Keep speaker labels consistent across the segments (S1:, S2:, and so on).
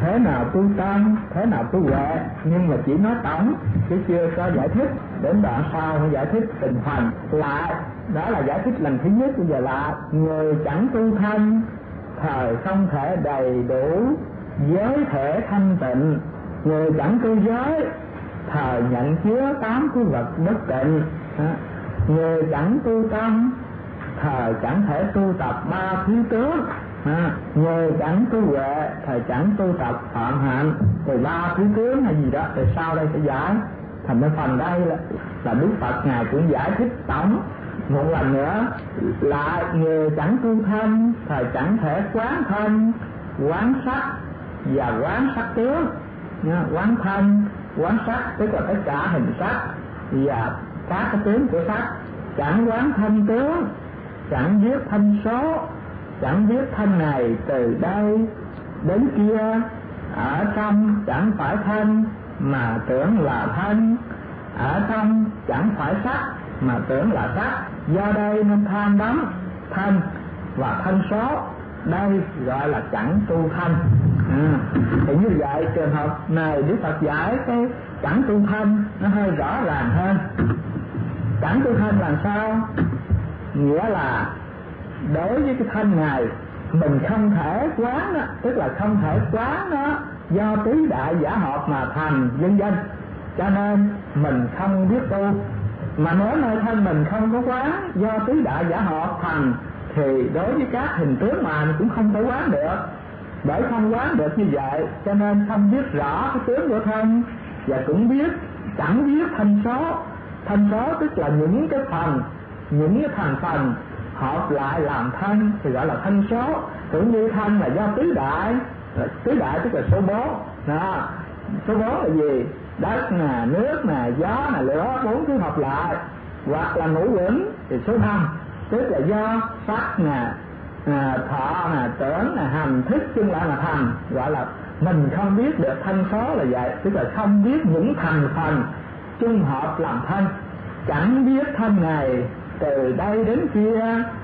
S1: thế nào tu tâm, thế nào tu huệ, nhưng mà chỉ nói tổng chứ chưa có giải thích. Đến đoạn sau mới giải thích từng phần lại. Đó là giải thích lần thứ nhất. Bây giờ là người chẳng tu thanh thời không thể đầy đủ giới thể thanh tịnh, người chẳng tu giới thời nhận chứa 8 cái vật bất tịnh, người chẳng tu tâm thời chẳng thể tu tập 3 thứ tướng, người chẳng tu huệ thời chẳng tu tập phạm hạnh. Rồi 3 thứ tướng hay gì đó thì sau đây sẽ giải. Thành cái phần đây là Đức Phật Ngài cũng giải thích tổng một lần nữa. Lại người chẳng tu thân thời chẳng thể quán thân, quán sắc và quán sắc tướng. Quán thân, quán sắc tức là tất cả hình sắc và các cái tướng của sắc. Chẳng quán thân tướng, chẳng biết thân số, chẳng biết thân này từ đây đến kia. Ở trong chẳng phải thân mà tưởng là thân, ở trong chẳng phải sắc mà tưởng là sắc. Do đây nên tham đắm thân và thân số, đây gọi là chẳng tu thân. Thì như vậy trường hợp này Đức Phật giải cái chẳng tu thân nó hơi rõ ràng hơn. Chẳng tu thân là sao? Nghĩa là đối với cái thân này mình không thể quán đó, tức là không thể quán nó do tứ đại giả hợp mà thành vân vân, cho nên mình không biết tu. Mà nếu nơi thân mình không có quán do tứ đại giả hợp thành thì đối với các hình tướng mà cũng không thể quán được. Bởi không quán được như vậy cho nên không biết rõ cái tướng của thân, và cũng chẳng biết thân số. Thân số tức là những cái phần, những cái thành phần hợp lại làm thân thì gọi là thân số. Cũng như thân là do tứ đại tức là số 4. Đó. Số 4 là gì? Đất nè, nước nè, gió nè, lửa, 4 thứ hợp lại. Hoặc là ngũ uẩn thì số 5 tức là do sắc nè, thọ nè, tưởng nè, hành, thức chung lại là thành. Gọi là mình không biết được thân số là vậy, tức là không biết những thành phần chung hợp làm thân. Chẳng biết thân này từ đây đến kia,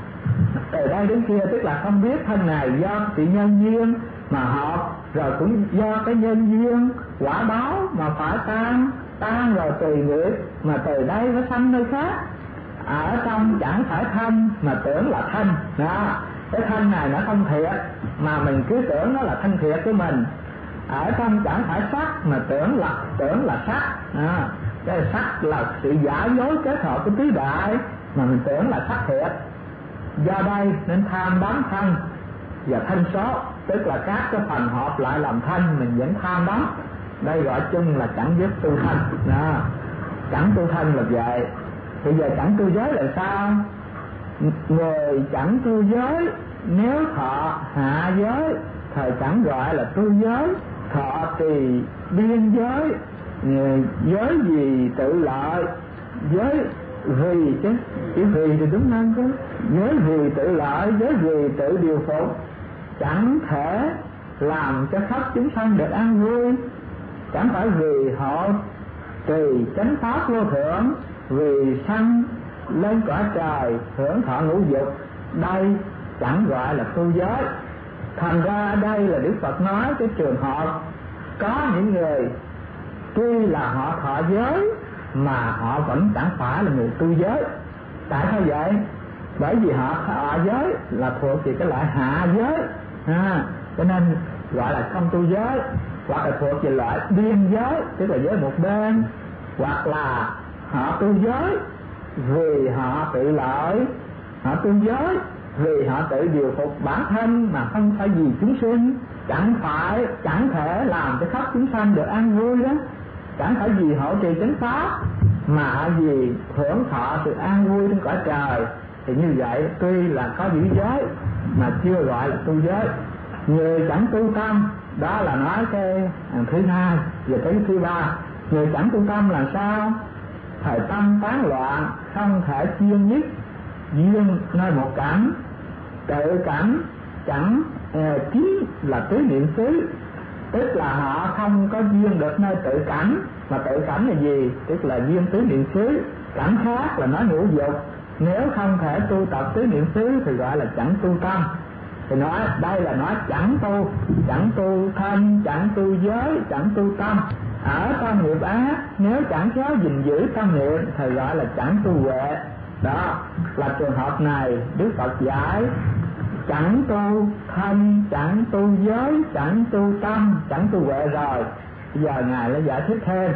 S1: từ đây đến kia tức là không biết thân này do sự nhân duyên mà hợp, rồi cũng do cái nhân duyên quả báo mà phải tan rồi tùy nghiệp mà từ đây nó sanh nơi khác. Ở trong chẳng phải thân mà tưởng là thân. Đó. Cái thân này nó không thiệt mà mình cứ tưởng nó là thân thiệt của mình. Ở trong chẳng phải sắc mà tưởng là sắc. Đó. Cái sắc là sự giả dối kết hợp của tứ đại mà mình tưởng là sắc thiệt. Do đây nên tham đắm thân và thân số, tức là các cái phần hợp lại làm thân mình vẫn tham đắm. Đây gọi chung là chẳng biết tu thân. Đó. Chẳng tu thân là vậy. Bây giờ chẳng tu giới là sao? Người chẳng tu giới nếu thọ hạ giới thời chẳng gọi là tu giới. Thọ tùy biên giới, giới gì tự lợi, giới vì chứ chữ vì thì đúng hơn chứ. Giới vì tự lợi, giới vì tự điều phục, chẳng thể làm cho khắp chúng sanh được an vui. Chẳng phải vì họ tùy chánh pháp vô thượng, vì sanh lên cõi trời hưởng thọ ngũ dục, đây chẳng gọi là tu giới. Thành ra đây là Đức Phật nói cái trường hợp có những người tuy là họ thọ giới mà họ vẫn chẳng phải là người tu giới. Tại sao vậy? Bởi vì họ thọ giới là thuộc về cái loại hạ giới, cho nên gọi là không tu giới. Hoặc là thuộc về loại biên giới, tức là giới một bên. Hoặc là họ tu giới vì họ tự lợi, họ tu giới vì họ tự điều phục bản thân mà không phải vì chúng sinh. Chẳng thể làm cho khắp chúng sanh được an vui đó. Chẳng phải vì họ trì chánh pháp mà vì hưởng thọ sự an vui trên cõi trời. Thì như vậy tuy là có giữ giới mà chưa gọi là tu giới. Người chẳng tu tâm, đó là nói cái thứ hai. Và cái thứ ba, người chẳng tu tâm là sao? Thời tâm tán loạn, không thể chuyên nhất duyên nơi một cảnh. Tự cảnh chẳng chính là tứ niệm xứ, tức là họ không có duyên được nơi tự cảnh. Mà tự cảnh là gì? Tức là duyên tứ niệm xứ. Cảnh khác là nói ngũ dục. Nếu không thể tu tập tứ niệm xứ thì gọi là chẳng tu tâm. thì nói đây là nói chẳng tu thân, chẳng tu giới, chẳng tu tâm. Ở trong nghiệp ác nếu chẳng khéo gìn giữ tâm niệm thì gọi là chẳng tu huệ. Đó là trường hợp này Đức Phật giải chẳng tu thân, chẳng tu giới, chẳng tu tâm, chẳng tu huệ rồi. Bây giờ Ngài lại giải thích thêm.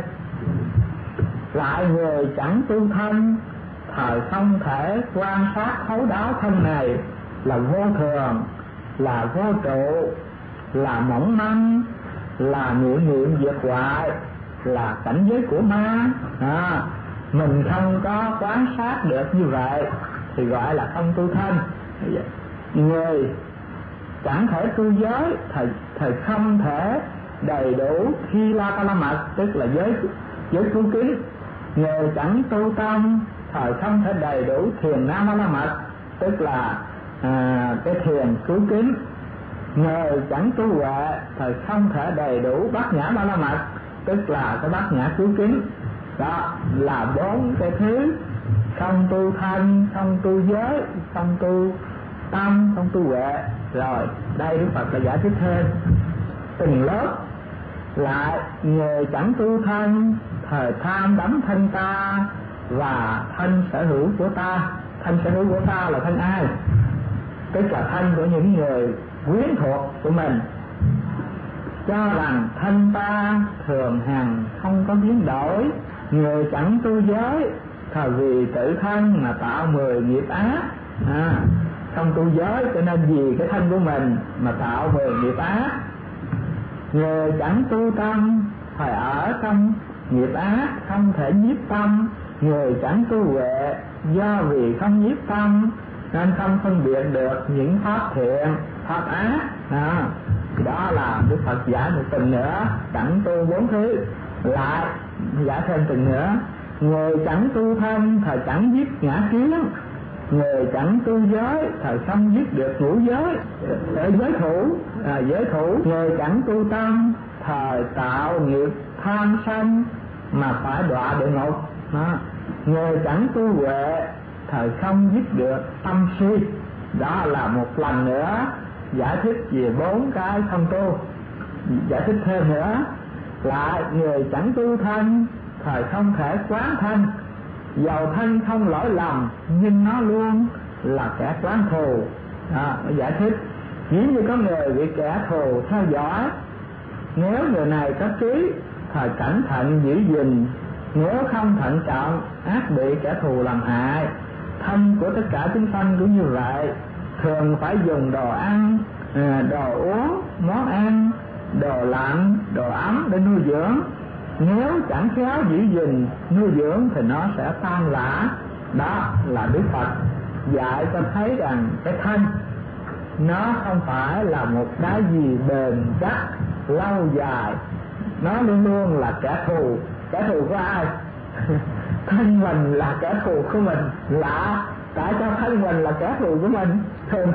S1: Lại người chẳng tu thân thời không thể quan sát thấu đáo thân này là vô thường, là vô trụ, là mỏng manh, là niệm diệt hoại, là cảnh giới của ma. Mình không có quan sát được như vậy thì gọi là không tu thân. Người chẳng thể tu giới thời không thể đầy đủ khi la la mật, tức là giới cứu kính. Người chẳng tu tâm thời không thể đầy đủ thiền nam la mật, tức là cái thiền cứu kính. Người chẳng tu huệ thời không thể đầy đủ bát nhã ba la mật, tức là cái bát nhã cứu kính. Đó là 4 cái thứ: không tu thân, không tu giới, không tu tâm, không tu huệ. Rồi đây Đức Phật đã giải thích thêm từng lớp. Lại người chẳng tu thân thời tham đắm thân ta và thân sở hữu của ta. Thân sở hữu của ta là thân ai? Tức là thân của những người quyến thuộc của mình, cho rằng thân ta thường hằng không có biến đổi. Người chẳng tu giới thời vì tự thân mà tạo 10 nghiệp ác. Không tu giới cho nên vì cái thân của mình mà tạo 10 nghiệp ác. Người chẳng tu tâm phải ở trong nghiệp ác, không thể nhiếp tâm. Người chẳng tu huệ do vì không nhiếp tâm nên không phân biệt được những pháp thiện, pháp ác. Đó là Đức Phật giải một từng nữa, chẳng tu 4 thứ. Lại giải thêm từng nữa. Người chẳng tu thân thời chẳng giết ngã kiến. Người chẳng tu giới thời không giết được ngũ giới, giới thủ. Người chẳng tu tâm thời tạo nghiệp tham sân mà phải đọa địa ngục. Người chẳng tu huệ thời không giết được tâm si. Đó là một lần nữa giải thích về 4 cái không tu. Giải thích thêm nữa. Lại người chẳng tu thân thời không thể quán thân. Dầu thân không lỗi lầm nhưng nó luôn là kẻ quán thù. Giải thích chỉ như có người bị kẻ thù theo dõi, nếu người này có trí thời cẩn thận giữ gìn, nếu không thận trọng ác bị kẻ thù làm hại. Thân của tất cả chúng sanh cũng như vậy, thường phải dùng đồ ăn, đồ uống, món ăn, đồ lạnh, đồ ấm để nuôi dưỡng. Nếu chẳng khéo giữ gìn nuôi dưỡng thì nó sẽ tan rã. Đó là Đức Phật dạy cho thấy rằng cái thân nó không phải là một cái gì bền chắc lâu dài, nó luôn luôn là kẻ thù. Kẻ thù của ai? Thân mình là kẻ thù của mình. Lạ, tại sao thân mình là kẻ thù của mình? Thường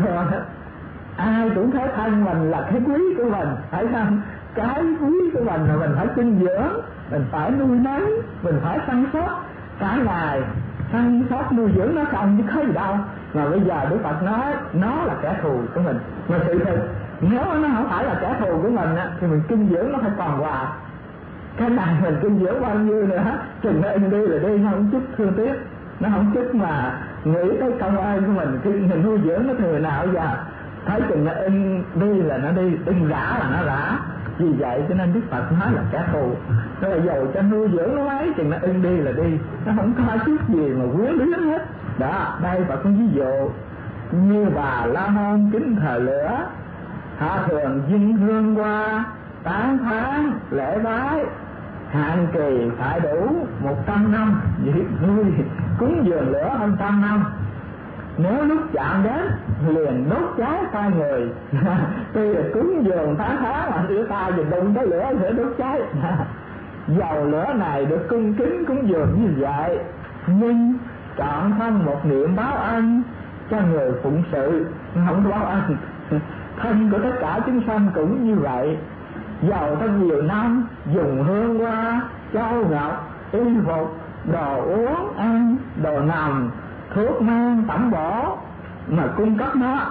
S1: ai cũng thấy thân mình là cái quý của mình, phải không? Cái quý của mình là mình phải chinh dưỡng, mình phải nuôi nấng, mình phải săn sóc cả ngày, săn sóc nuôi dưỡng nó không chứ có gì đâu. Mà bây giờ Đức Phật nói nó là kẻ thù của mình. Mà sự thật nếu nó không phải là kẻ thù của mình thì mình chinh dưỡng nó phải còn hoài. Cái này mình chinh dưỡng bao nhiêu nữa, chừng nó đi là đi, nó không chút thương tiếc, nó không chút mà nghĩ tới công ơn của mình. Khi mình nuôi dưỡng nó người nào giờ thấy chừng nó đi là nó đi, rã là nó rã. Vì vậy cho nên Đức Phật nói là kẻ thù. Rồi dầu cho nuôi dưỡng nó mấy chừng nó đi là đi, nó không có chút gì mà quyến luyến hết. Đó, đây Phật có ví dụ như Bà La Môn kính thờ lửa, họ thường dâng hương qua, tán thán lễ bái, hạn kỳ phải đủ 100 năm, nuôi cúng dường lửa hơn 100 năm. Nếu lúc chạm đến liền đốt cháy tay người. Tuy là cúng dường tán thán mà đưa tay thì đụng tới lửa sẽ đốt cháy. Dầu lửa này được cung kính cúng dường như vậy, nhưng chọn không một niệm báo ân cho người phụng sự, không báo ân. Thân của tất cả chúng sanh cũng như vậy. Dầu trong nhiều năm dùng hương hoa, châu ngọc, y phục, đồ uống ăn, đồ nằm, thuốc men tẩm bổ mà cung cấp nó,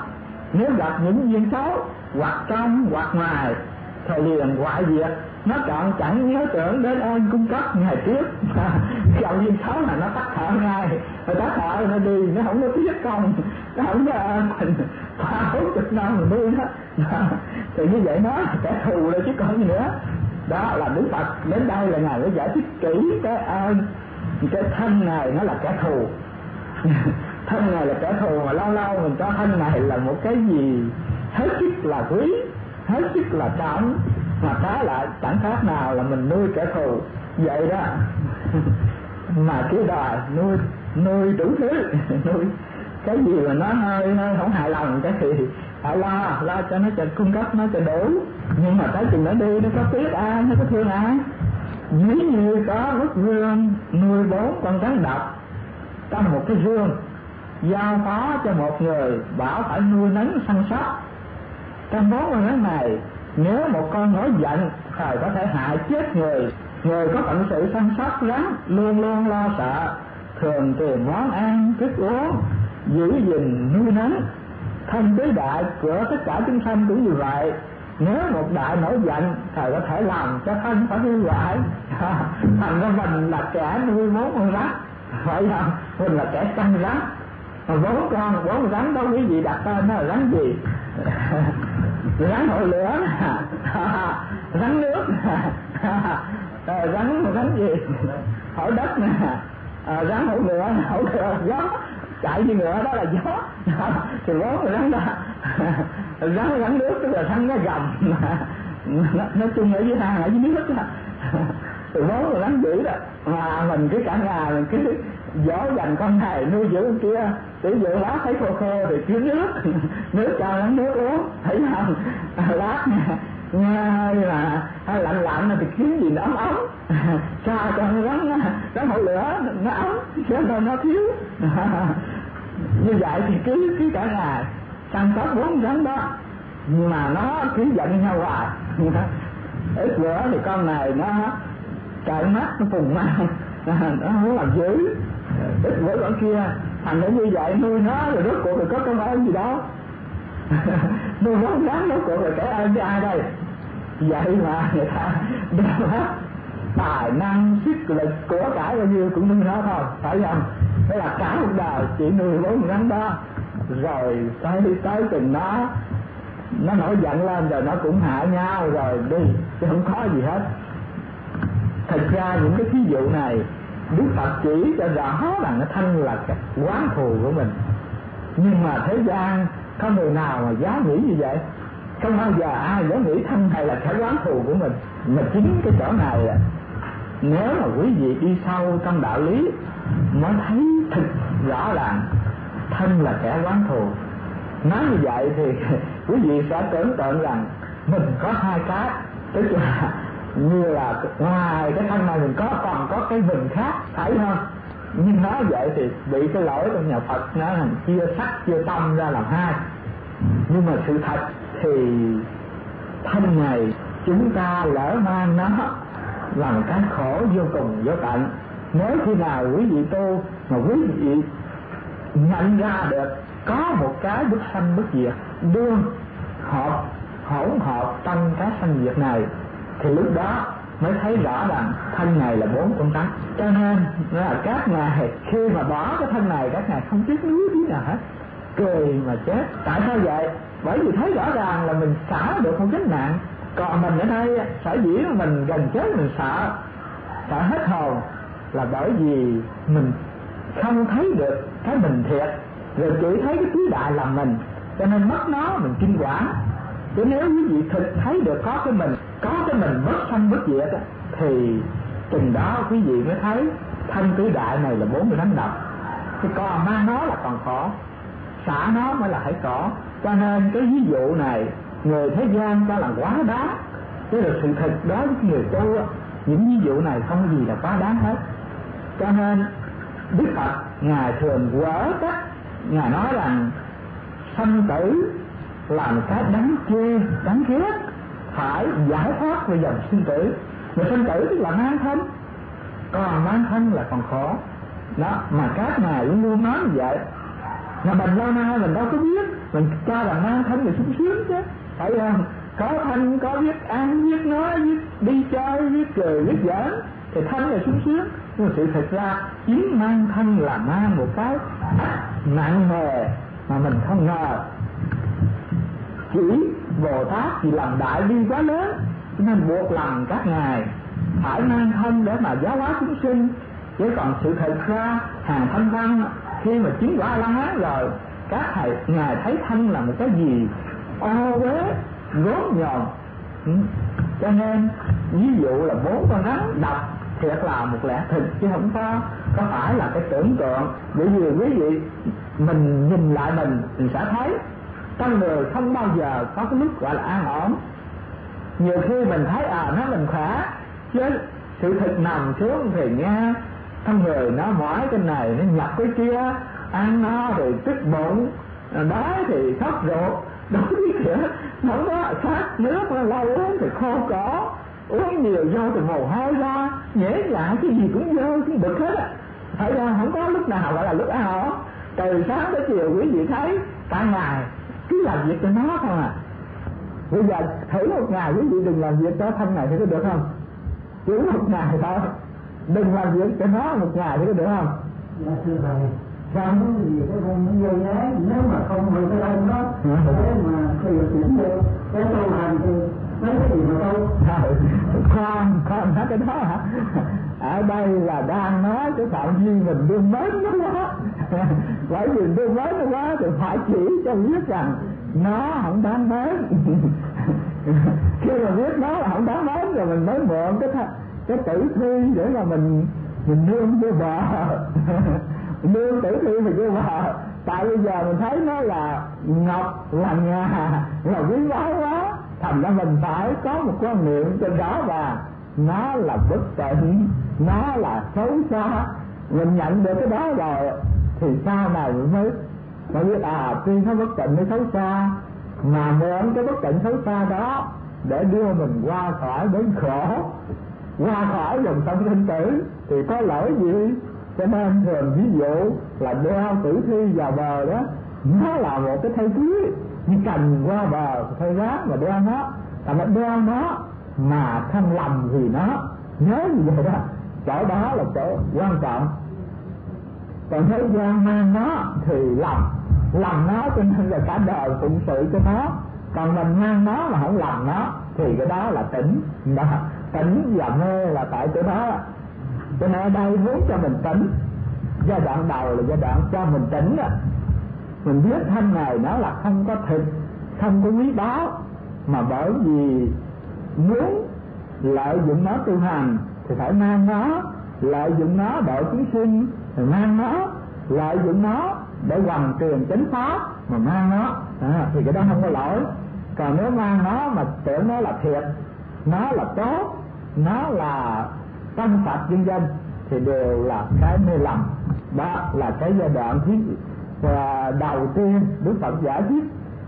S1: Nếu gặp những duyên xấu hoặc trong hoặc ngoài thì liền hoại diệt. Nó chọn chẳng nhớ tưởng đến ơn cung cấp ngày trước. Dòng duyên xấu là nó tắt thở ngay, rồi tắt thở nó đi, nó không có tiếc công, nó không có ơn mình 30-40 năm mình nuôi nó. Thì như vậy nó là kẻ thù rồi chứ còn gì nữa. Đó là Đức Phật đến đây là Ngài mới giải thích kỹ cái ơn. Cái thân này nó là kẻ thù. Thân này là kẻ thù, mà lâu lâu mình cho thân này là một cái gì hết sức là quý, hết sức là trọng, mà trái lại chẳng khác nào là mình nuôi kẻ thù vậy đó. Mà cứ đòi nuôi đủ thứ, nuôi cái gì mà nó hơi không hài lòng cái thì phải lo cho nó cung cấp nó cho đủ. Nhưng mà tới chừng nó đi nó có tiếc ai, nó có thương ai. Ví như có bức vương nuôi 4 con rắn độc trong một cái rương, giao phó cho một người bảo phải nuôi nấng săn sóc. Trong 4 con rắn này, nếu một con nổi giận thì có thể hại chết người. Người có phận sự săn sóc rắn luôn luôn lo sợ, thường tìm món ăn thức uống, giữ gìn nuôi nấng. Thân tứ đại của tất cả chúng sanh cũng như vậy. Nếu một đại nổi giận thì có thể làm cho thân phải hư hoại. Thành ra mình là kẻ nuôi 4 con rắn, phải không? Mình là kẻ săn rắn. Mà 4 con rắn đó quý vị đặt tên nó là rắn gì? Rắn hổ lửa, rắn nước, rắn gì? Hổ đất nè, rắn hổ lửa, gió chạy như ngựa đó là gió. Thì 4 con rắn đó, rắn nước tức là rắn nó gầm, nói chung ở dưới hang ở dưới nước đó. Từ 4 con rắn dữ đó, mà mình cứ cả ngày mình cứ dỗ dành con này nuôi dưỡng con kia, sử dụng lá thấy khô khô thì kiếm nước cho rắn nước uống, thấy không? Lát nghe hơi là hơi lạnh thì kiếm gì nó ấm cho con rắn hổ lửa nó ấm chứ nó thiếu. Như vậy thì cứ cả ngày chăm sóc 4 rắn đó, nhưng mà nó cứ giận nhau hoài. Ít bữa thì con này nó trợn mắt, nó phùng mau, nó muốn làm dữ. Ít bữa con kia thành như vậy, nuôi nó rồi rốt cuộc rồi có công ơn gì đâu. Nuôi 4 rắn rốt cuộc là kẻ ơn với ai đây? Vậy mà người ta đem hết tài năng sức lực của cải bao nhiêu cũng nuôi nó thôi, phải không? Thế là cả một đời chỉ nuôi 4 rắn đó, rồi tới chừng nó nổi giận lên rồi nó cũng hại nhau rồi đi, chứ không có gì hết. Thật ra những cái ví dụ này Đức Phật chỉ cho rõ rằng cái thân là cái oán thù của mình. Nhưng mà thế gian có người nào mà dám nghĩ như vậy? Không bao giờ ai dám nghĩ thân này là cái oán thù của mình. Mà chính cái chỗ này nếu mà quý vị đi sâu trong đạo lý mới thấy thực rõ ràng thân là kẻ oán thù. Nói như vậy thì quý vị sẽ tưởng tượng rằng mình có 2 cái, tức là như là ngoài cái thân này mình còn có cái mình khác, phải không? Nhưng nói vậy thì bị cái lỗi trong nhà Phật nó làm chia sắc chia tâm ra làm 2. Nhưng mà sự thật thì thân này chúng ta lỡ mang nó là một cái khổ vô cùng vô tận. Nếu khi nào quý vị tu mà quý vị nhận ra được có một cái bất sanh bất diệt đương hỗn hợp trong cái sanh diệt này, thì lúc đó mới thấy rõ rằng thân này là 4 con rắn. Cho nên là các ngài khi mà bỏ cái thân này, các ngài không tiếc nuối tí nào hết, cười mà chết. Tại sao vậy? Bởi vì thấy rõ ràng là mình xả được một gánh nặng. Còn mình ở đây sở dĩ mình gần chết mình sợ hết hồn là bởi vì mình không thấy được cái mình thiệt, rồi chỉ thấy cái tứ đại làm mình, cho nên mất nó mình kinh quản. Chứ nếu quý vị thực thấy được có cái mình bất sanh bất diệt thì chừng đó quý vị mới thấy thân tứ đại này là 4 cái rắn độc. Thì còn mang nó là còn khổ, xả nó mới là phải khổ. Cho nên cái ví dụ này người thế gian cho là quá đáng, chứ là sự thật đó với người tu những ví dụ này không có gì là quá đáng hết. Cho nên Đức Phật ngài thường quở trách, ngài nói rằng sanh tử là một cái đáng chê đáng ghét, phải giải thoát về dòng sinh tử. Mà sinh tử tức là mang thân, còn mang thân là còn khổ đó. Mà các ngài luôn luôn nói như vậy, mà mình lâu nay mình đâu có biết. mình cho rằng mang thân là sung sướng chứ, phải không? Có thân, có biết ăn, biết nói, biết đi chơi, biết cười, biết giỡn thì thân là sung sướng. Nhưng mà sự thật ra chính mang thân là mang một cái nặng nề mà mình không ngờ. Chỉ Bồ Tát vì làm đại bi quá lớn cho nên buộc lòng các ngài phải mang thân để mà giáo hóa chúng sinh. Chứ còn sự thật ra hàng thanh văn khi mà chứng quả A-la-hán rồi, các thầy ngài thấy thân là một cái gì ô uế gốm nhòm. Cho nên ví dụ là 4 con rắn độc thiệt là một lẽ thực, chứ không có phải là cái tưởng tượng. Bởi vì quý vị mình nhìn lại mình sẽ thấy con người không bao giờ có cái lúc gọi là an ổn. Nhiều khi mình thấy nó mình khỏe, chứ sự thực nằm xuống thì nghe con người nó mỏi cái này, nó nhập cái kia, ăn no thì tức bụng, đói thì sốt ruột, đối với kiểu không có sát nước, lâu uống thì khô cổ, uống nhiều vô thì mồ hôi ra, nhễ nhại cái gì cũng vô cũng bực hết á. Phải ra không có lúc nào gọi là lúc an ổn. Từ sáng tới chiều quý vị thấy cả ngày cứ làm việc cho nó không à. Bây giờ thử một ngày quý vị đừng làm việc cho thân này thì có được không? Chỉ một ngày thôi, đừng làm việc cho nó một ngày thì có được không?
S2: Dạ thưa thầy, trong cái gì cái không vô nhái, nếu mà không hơi cái đông đó, thế mà khi mà chuyển vô cái tu hành thì mấy cái gì mà đâu.
S1: Con nói cái đó hả? Ở đây là đang nói cái phạm vi mình đương mến nó quá. Bởi vì đương mến nó quá thì phải chỉ cho biết rằng nó không đáng mến. Khi mà biết nó là không đáng mến rồi mình mới mượn cái tử thi để mà mình nương vô bờ. Nương tử thi mà vô bờ. Tại bây giờ mình thấy nó là ngọc, là ngà, là quý báu quá, thành ra mình phải có một quan niệm trên đó và nó là bất tịnh, nó là xấu xa. Mình nhận được cái đó rồi thì sau này mình mới biết tuy nó bất tịnh, nó xấu xa, mà mượn cái bất tịnh xấu xa đó để đưa mình qua khỏi đến khổ, qua khỏi dòng sông sinh tử thì có lỗi gì. Cho nên thường ví dụ là đeo tử thi vào bờ đó, nó là một cái thay cưới, như cần qua bờ thay rác mà đeo nó, mà đeo nó mà không lầm gì nó, nhớ như vậy đó, chỗ đó là chỗ quan trọng. Còn thế gian mang nó thì lầm nó, cho nên là cả đời phụng sự cho nó. Còn mình mang nó mà không lầm nó thì cái đó là tỉnh đó. Tỉnh và mê là tại chỗ đó. Cho nên ở đây muốn cho mình tỉnh, giai đoạn đầu là giai đoạn cho mình tỉnh đó. Mình biết thân này nó là không có thực, không có quý báu, mà bởi vì muốn lợi dụng nó tu hành thì phải mang nó, lợi dụng nó độ chúng sinh thì mang nó, lợi dụng nó để hoàn truyền chánh pháp mà mang nó thì cái đó không có lỗi. Còn nếu mang nó mà tưởng nó là thiệt, nó là tốt, nó là tâm Phật dân dân thì đều là cái mê lầm. Đó là cái giai đoạn đầu tiên Đức Phật giải thích.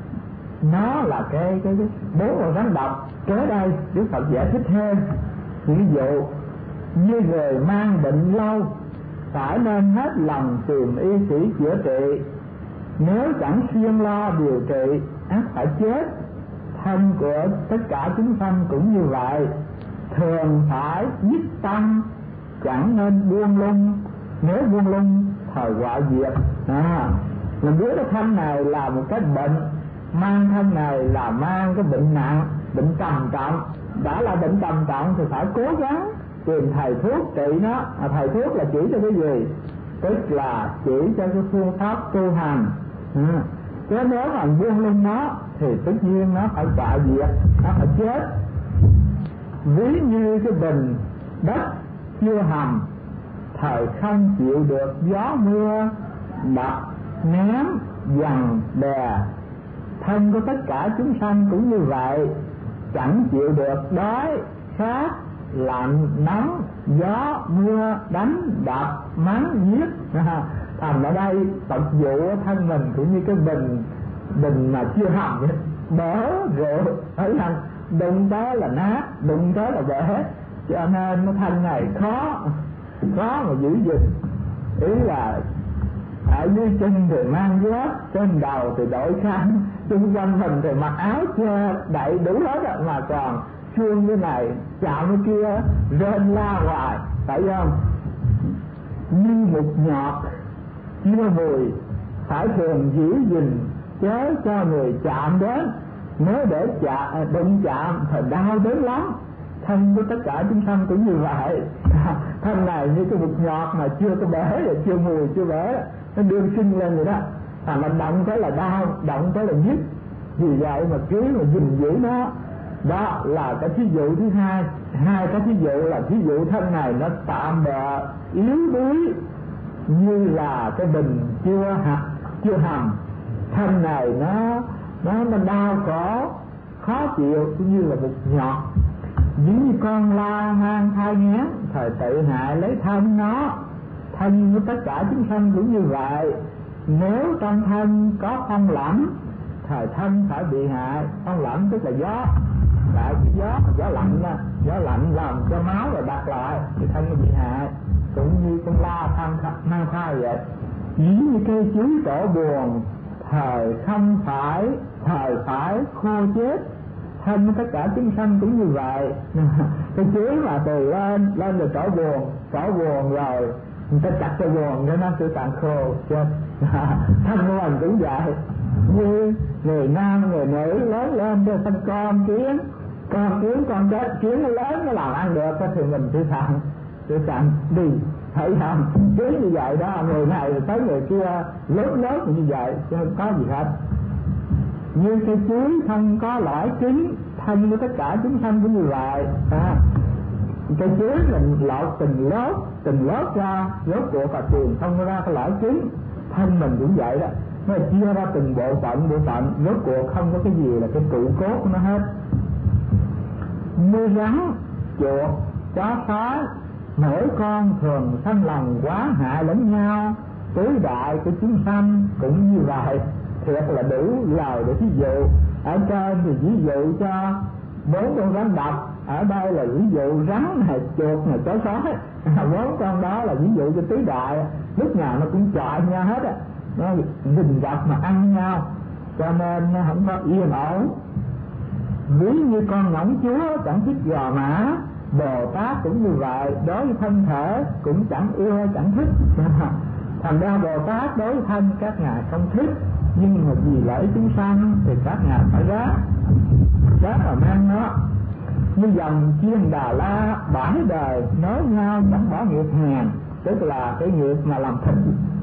S1: Nó là cái 4 con rắn độc. Kế đây Đức Phật giải thích thêm. Ví dụ như người mang bệnh lâu phải nên hết lòng tìm y sĩ chữa trị, nếu chẳng siêng lo điều trị ắt phải chết. Thân của tất cả chúng sanh cũng như vậy, thường phải nhất tâm, chẳng nên buông lung, nếu buông lung thời họa diệt. Mình biết cái thân này là một cái bệnh, mang thân này là mang cái bệnh nặng, bệnh trầm trọng. Đã là bệnh trầm trọng thì phải cố gắng tìm thầy thuốc trị nó. Thầy thuốc là chỉ cho cái gì? Tức là chỉ cho cái phương pháp tu hành. Chứ nếu mà buông lung nó thì tất nhiên nó phải họa diệt, nó phải chết. Ví như cái bình đất chưa hầm, thời không chịu được gió mưa đập ném dằn đè. Thân của tất cả chúng sanh cũng như vậy, chẳng chịu được đói khát lạnh nóng gió mưa đánh đập mắng giết. Thành ở đây Phật dụ thân mình cũng như cái bình mà chưa hầm vậy, bể rượu, thấy không? Đụng tới là nát, đụng tới là bể. Cho nên cái thân này khó mà giữ gìn. Ý là ở dưới chân thì mang vết, trên đầu thì đội khăn, xung quanh mình thì mặc áo che đậy đủ hết á, mà còn xuông cái này chạm cái kia rên la hoài, phải không? Như một nhọt chưa mùi, phải thường giữ gìn chớ cho người chạm đến, nếu để đụng chạm thì đau đớn lắm. Thân của tất cả chúng sanh cũng như vậy. Thân này như cái bột ngọt mà chưa có bể, rồi chưa mùi chưa bể, nó đương sinh lên rồi đó. Mà động tới là đau, động tới là nhức. Vì vậy mà cứ mà gìn giữ nó. Đó là cái thí dụ thứ hai. Hai cái thí dụ là thí dụ thân này nó tạm bợ, yếu đuối, như là cái bình chưa hầm. Thân này nó đau khổ, khó chịu như là bột ngọt. Giống như con la mang thai nghén, thời tự hại lấy thân nó. Thân của tất cả chúng sanh cũng như vậy. Nếu trong thân có phong lẫm, thời thân phải bị hại. Phong lẫm tức là gió, lại cái gió lạnh đó, gió lạnh làm cho máu rồi đặt lại thì thân nó bị hại. Cũng như con la mang thai vậy. Giống như cây chuối trổ buồn, thời phải khô chết. Thân tất cả chúng sanh cũng như vậy. Cái chuối mà từ lên rồi trổ buồn rồi người ta chặt cho buồn cho nó tự tàn khô chết. Thân của mình cũng vậy. Như người nam người nữ lớn lên cho sinh con kiến chết, kiến nó lớn nó làm ăn được thì mình tự tàn đi, thấy không? Kiến như vậy đó, người này tới người kia lớn như vậy chứ không có gì hết. Như cây chuối không có lõi kín, thân của tất cả chúng sanh cũng như vậy. Cây chuối mình lọt từng lớp ra, rốt cuộc và tiền không có ra cái lõi kín. Thân mình cũng vậy đó, nó chia ra từng bộ phận, rốt cuộc không có cái gì là cái trụ cốt của nó hết. Như rắn, chuột, chó sói, mỗi con thường sanh lòng quá hại lẫn nhau. Tứ đại của chúng sanh cũng như vậy. Thiệt là đủ lời để ví dụ. Ở trên thì ví dụ cho 4 con rắn độc, ở đây là ví dụ rắn này, chuột này, chó sói. 4 con đó là ví dụ cho tứ đại. Lúc nào nó cũng chọi nhau hết á, nó rình rập mà ăn nhau, cho nên nó không có yên ổn. Ví như con ngỗng chúa chẳng thích gò mã, Bồ Tát cũng như vậy, đối với thân thể cũng chẳng yêu chẳng thích. Thành ra Bồ Tát đối với thân các ngài không thích, nhưng mà vì lợi chúng sanh thì các ngài phải ráng mà mang nó. Như dòng chiên Đà La bãi đời nói nhau chẳng bỏ nghiệp hèn, tức là cái nghiệp mà làm thịt.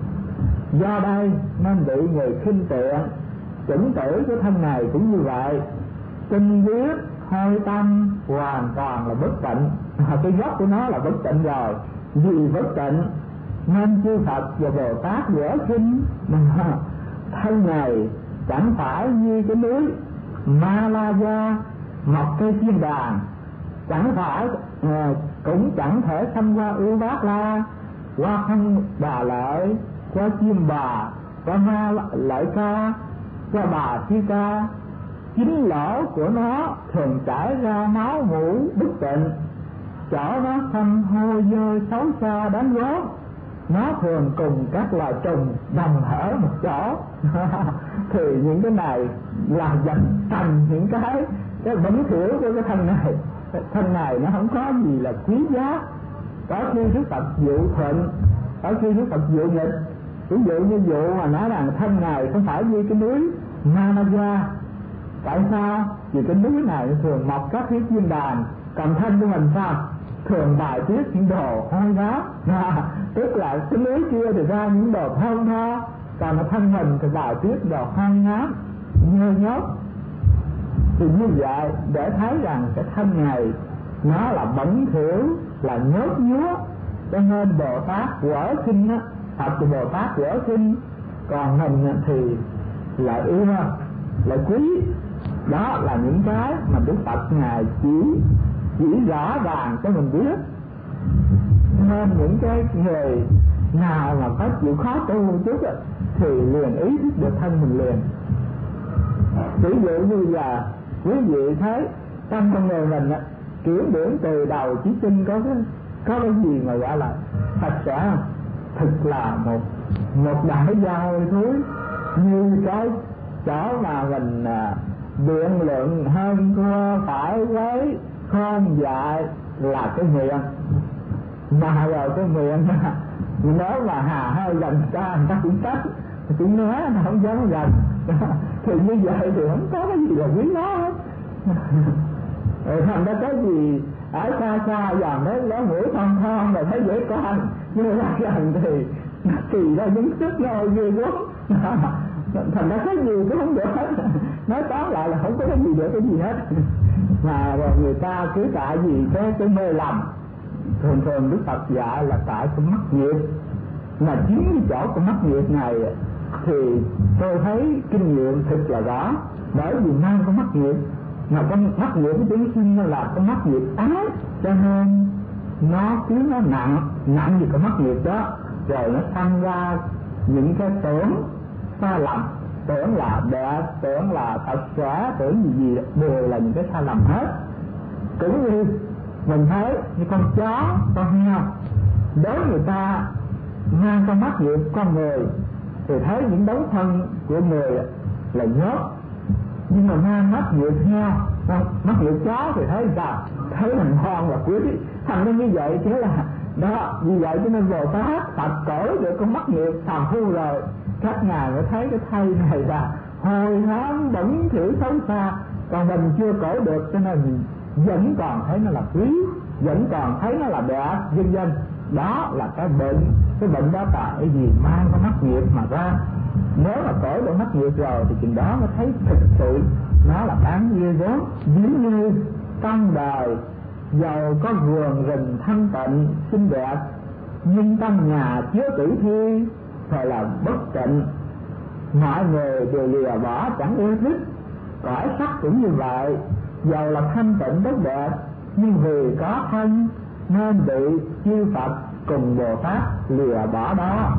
S1: Do đây nên bị người khinh tiện. Chủng tử của thân này cũng như vậy. Tinh huyết hơi tâm hoàn toàn là bất tịnh. Cái gốc của nó là bất tịnh rồi. Vì bất tịnh nên chư Phật và Bồ Tát dễ khinh. Thân này chẳng phải như cái núi Malaya mọc cây chiên đàn, chẳng phải cũng chẳng thể xâm qua Ưu Bát La, qua thân Đà Lợi, qua chim bà, qua Ma Lợi Ca, qua Bà Thi Ca. Chính lỗ của nó thường chảy ra máu mũ bất tịnh, chỗ nó xanh hôi dơ xấu xa đáng gớm. Nó thường cùng các loài trùng đồng ở một chỗ. Thì những cái này là dần thành những cái bẩn thỉu của cái thân này. Thân này nó không có gì là quý giá. Có khi Đức Phật dụ thuận, có khi Đức Phật dụ nghịch. Ví dụ như vụ mà nói rằng thân này không phải như cái núi Manaya. Tại sao? Vì cái núi này thường mọc các cái chiên đàn, còn thân của mình sao? Thường bài tiết những đồ hôi rác. Tức là cái núi kia thì ra những đồ thơm tho, còn là thân mình thì bài tiết đồ hôi ngám, nhơ nhớp. Thì như vậy để thấy rằng cái thân này nó là bẩn thỉu, là nhớt nhúa, cho nên Bồ Tát quở khinh á, Phật thì Bồ Tát quở khinh, còn mình thì lại yêu, lại quý. Đó là những cái mà Đức Phật ngài chỉ rõ ràng cho mình biết. Nên những cái người nào mà có chịu khó tu một chút thì liền ý thức được thân mình liền. Ví dụ như là quý vị thấy trong con người mình kiểm điểm từ đầu chí chân có cái gì mà gọi là sạch sẽ không? thực là một đại gia hôi thối, như cái chỗ mà mình biện luận hơn thua phải với khôn dại là cái miệng. Mà rồi cái miệng nếu mà hà hơi gần xa người ta cũng trách, cũng nói nó không dám gần. Thì như vậy thì không có cái gì là quý nó hết. Thành ra cái gì ở xa xa dần đấy lỗ mũi thon thon rồi thấy dễ con, nhưng mà gần thì nó kỳ ra đứng sức nó ghê gớm. Thành ra cái gì cũng không được hết. Nói tóm lại là không có cái gì được cái gì hết. Mà rồi người ta cứ tại vì cái mê lầm. Thường thường Đức Phật dạy là tại cái mắc nghiệp. Mà chính cái chỗ của mắc nghiệp này thì tôi thấy kinh nghiệm thực là rõ. Bởi vì mang có mắc nghiệp, mà con mắc nghiệp cái tiếng sinh là con mắc nghiệp ái, cho nên nó khiến nó nặng vì con mắc nghiệp đó. Rồi nó sanh ra những cái tưởng sai lầm, tưởng là đẹp, tưởng là thật sẽ, tưởng gì đều là những cái sai lầm hết. Cũng như mình thấy như con chó, con heo, đối người ta mang con mắc nghiệp con người thì thấy những đống thân của người là nhốt, nhưng mà mang mắc nghiệp heo, mắc nghiệp chó thì thấy sao? Thấy mình ngon là quý. Thành ra như vậy chứ là đó, vì vậy cho nên Bồ Tát Phật cởi được con mắc nghiệp phàm phu rồi, các ngài mới thấy cái thây này là hồi hám bẩn thỉu xấu xa, còn mình chưa cởi được, cho nên mình vẫn còn thấy nó là quý, vẫn còn thấy nó là đẹp, vân vân. Đó là cái bệnh đó tại vì mang con mắc nghiệp mà ra. Nếu mà cởi được mắc nghiệp rồi thì chừng đó mới thấy thực sự nó là đáng ghê gớm. Ví như trong đời giàu có vườn rừng thanh tịnh xinh đẹp, nhưng trong nhà chứa tử thi thì là bất tịnh, mọi người đều lìa bỏ chẳng yêu thích. Cõi sắc cũng như vậy, giàu là thanh tịnh tốt đẹp, nhưng vì có thân nên bị chư Phật cùng Bồ Tát lìa bỏ đó.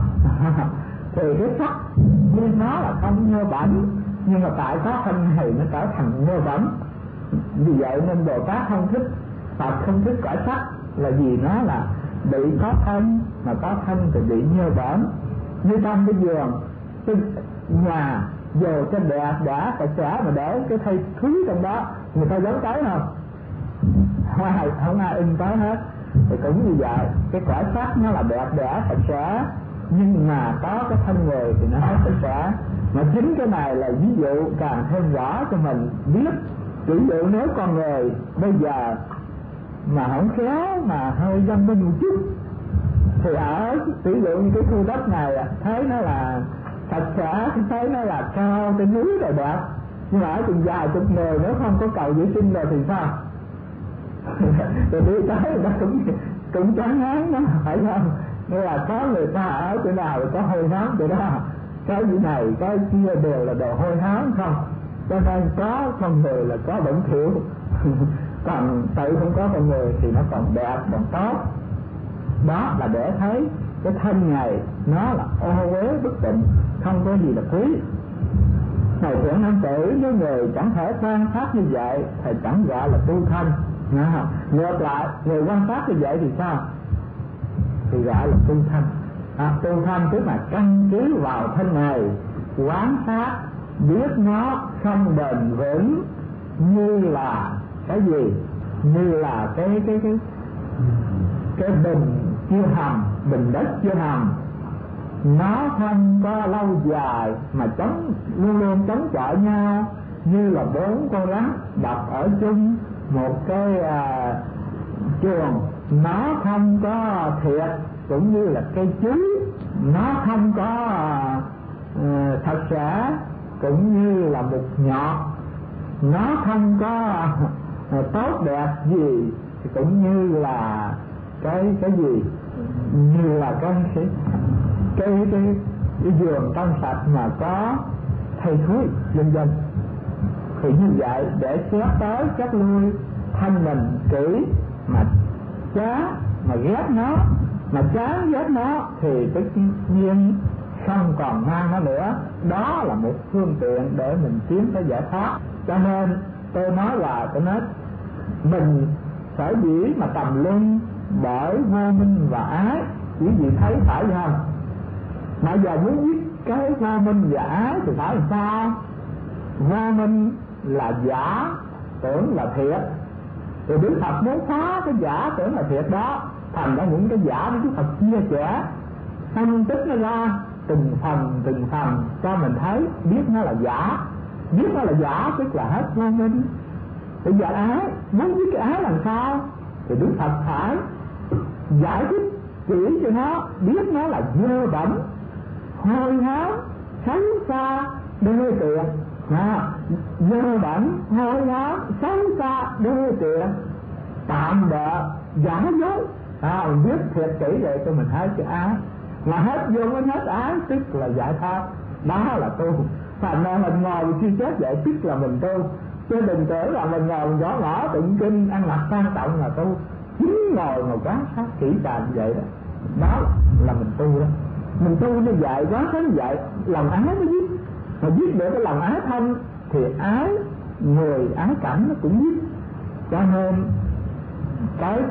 S1: Thì cái sắc như nó là không nhơ bẩn, nhưng mà tại có thân này nó trở thành nhơ bẩn. Vì vậy nên Bồ Tát không thích, Phật không thích cõi sắc, là vì nó là bị có thân, mà có thân thì bị nhơ bẩn. Như trong cái vườn, cái nhà dù cho đẹp đã sạch sẽ mà để cái thây thúi trong đó, người ta dám tới không? Không ai in tới hết. Thì cũng như vậy, cái cõi sắc nó là đẹp đẽ sạch sẽ, nhưng mà có cái thân người thì nó hết sạch sẽ. Mà chính cái này là ví dụ càng thêm rõ cho mình biết. Ví dụ nếu con người bây giờ mà không khéo mà hơi dâm bên một chút, thì ở ví dụ như cái khu đất này thấy nó là sạch sẽ, thấy nó là cao trên núi rồi đẹp, nhưng mà ở chừng vài chục người nếu không có cầu vệ sinh rồi thì sao? Rồi đi tới người ta cũng chán ngán đó, phải không? Nên là có người ta ở chỗ nào có hôi hám chỗ đó, cái gì này cái kia đều là đồ hôi hám không. Cho nên có con người là có bẩn thỉu, còn tự không có con người thì nó còn đẹp còn tốt. Đó là để thấy cái thân này nó là ô uế bất tịnh, không có gì là quý. Này thượng nam tử, nếu người chẳng thể quan sát như vậy thì chẳng gọi là tu thân. Ngược lại, người quan sát như vậy thì sao? Thì gọi là tu thân. Tu thân tức là căn cứ vào thân này, quan sát biết nó không bền vững, như là cái gì? Như là cái bình chưa hầm, bình đất chưa hầm, nó không có lâu dài mà luôn luôn chống chọi nhau, như là bốn con rắn đập ở chung một cái chuồng, nó không có thiệt, cũng như là cây chuối nó không có thật sẽ, cũng như là một nhọt nó không có tốt đẹp gì, thì cũng như là cái gì, như là cái vườn trong sạch mà có thây thúi vân vân. Thì như vậy để xét tới xét lui thân mình kỹ, mà chán mà ghét nó, mà chán ghét nó thì tất nhiên không còn mang nó nữa. Đó là một phương tiện để mình tiến tới giải thoát. Cho nên tôi nói mình sở dĩ mà tầm luân bởi vô minh và ái, quý vị thấy phải không? Mà giờ muốn giết cái vô minh và ái thì phải làm sao? Vô minh là giả, tưởng là thiệt, thì Đức Phật muốn phá cái giả tưởng là thiệt đó. Thành ra những cái giả của Đức Phật chia sẻ, phân tích nó ra từng phần cho mình thấy, biết nó là giả. Biết nó là giả tức là hết vô minh. Bây giờ ái, muốn biết cái ái làm sao thì Đức Phật phải giải thích chỉ cho nó biết nó là dơ bẩn, hôi hám, xấu xa, đê tiện. Dơ bẩn, hôi hám, xấu xa, đê tiện, tạm bợ, giả dối. Mình biết thiệt kỹ vậy cho mình thấy cái ái. Mà hết vô minh hết ái tức là giải thoát. Đó là tu. Thành ra mình ngồi suy xét vậy tức là mình tu. Chứ đừng tưởng là mình ngồi gõ ngõ tụng kinh ăn mặc sang trọng là tu. Chính ngồi quán sát kỹ càng vậy đó. Đó là mình tu đó. Mình tu như vậy, quán sát như vậy, lòng ái mới giết. Mà giết được cái lòng ái thân thì ái người, ái cảnh nó cũng giết. Cho nên cái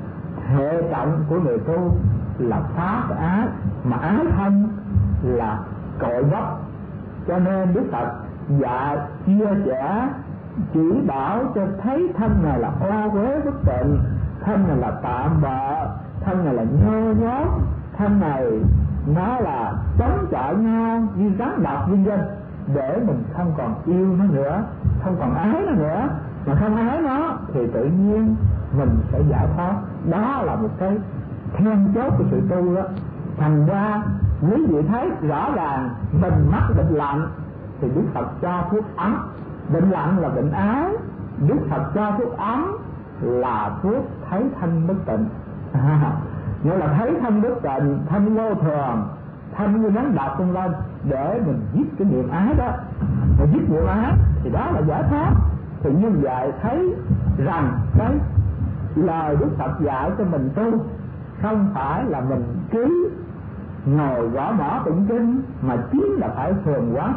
S1: hệ trọng của người tu là phá cái ái, mà ái thân là cội gốc. Cho nên Đức Phật dạy chia sẻ chỉ bảo cho thấy thân này là ô uế bất tịnh, thân này là tạm bợ, thân này là nhơ nhớt, thân này nó là chống chọi nhau như rắn độc vân vân, để mình không còn yêu nó nữa, không còn ái nó nữa. Mà không ái nó thì tự nhiên mình sẽ giải thoát. Đó là một cái then chốt của sự tu đó. Thành ra quý vị thấy rõ ràng mình mắc bệnh lặng thì Đức Phật cho thuốc ấm. Bệnh lặng là bệnh ái, Đức Phật cho thuốc ấm là thuốc thấy thân bất tịnh. Nghĩa là thấy thân bất tịnh, thân vô thường, thân như rắn độc vân vân, để mình giết cái niệm ái đó. Mà giết niệm ái thì đó là giải thoát. Thì như vậy thấy rằng cái lời Đức Phật dạy cho mình tu không phải là mình cứ ngồi gõ mõ tụng kinh, mà chính là phải thường quán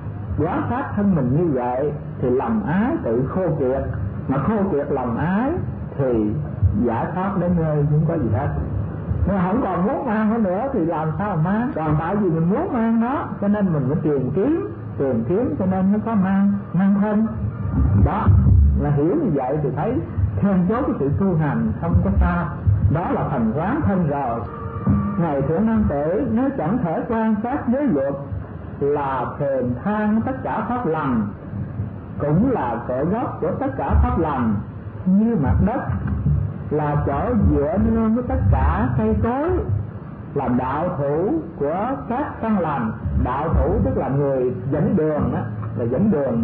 S1: sát thân mình như vậy thì lòng ái tự khô kiệt. Mà khô kiệt lòng ái thì giải thoát đến nơi không có gì hết. Mà không còn muốn mang nó nữa thì làm sao mà mang? Còn tại vì mình muốn mang nó cho nên mình phải tìm kiếm cho nên nó có mang thân. Đó là hiểu như vậy thì thấy thêm chốt cái sự tu hành không có sao. Đó là phần quán thân rồi. Ngài Thượng Năng Tử nếu chẳng thể quan sát giới luật là thềm thang tất cả pháp lành, cũng là cội gốc của tất cả pháp lành, như mặt đất là chỗ dựa nương với tất cả cây cối, là đạo thủ của các căn lành. Đạo thủ tức là người dẫn đường đó, là dẫn đường,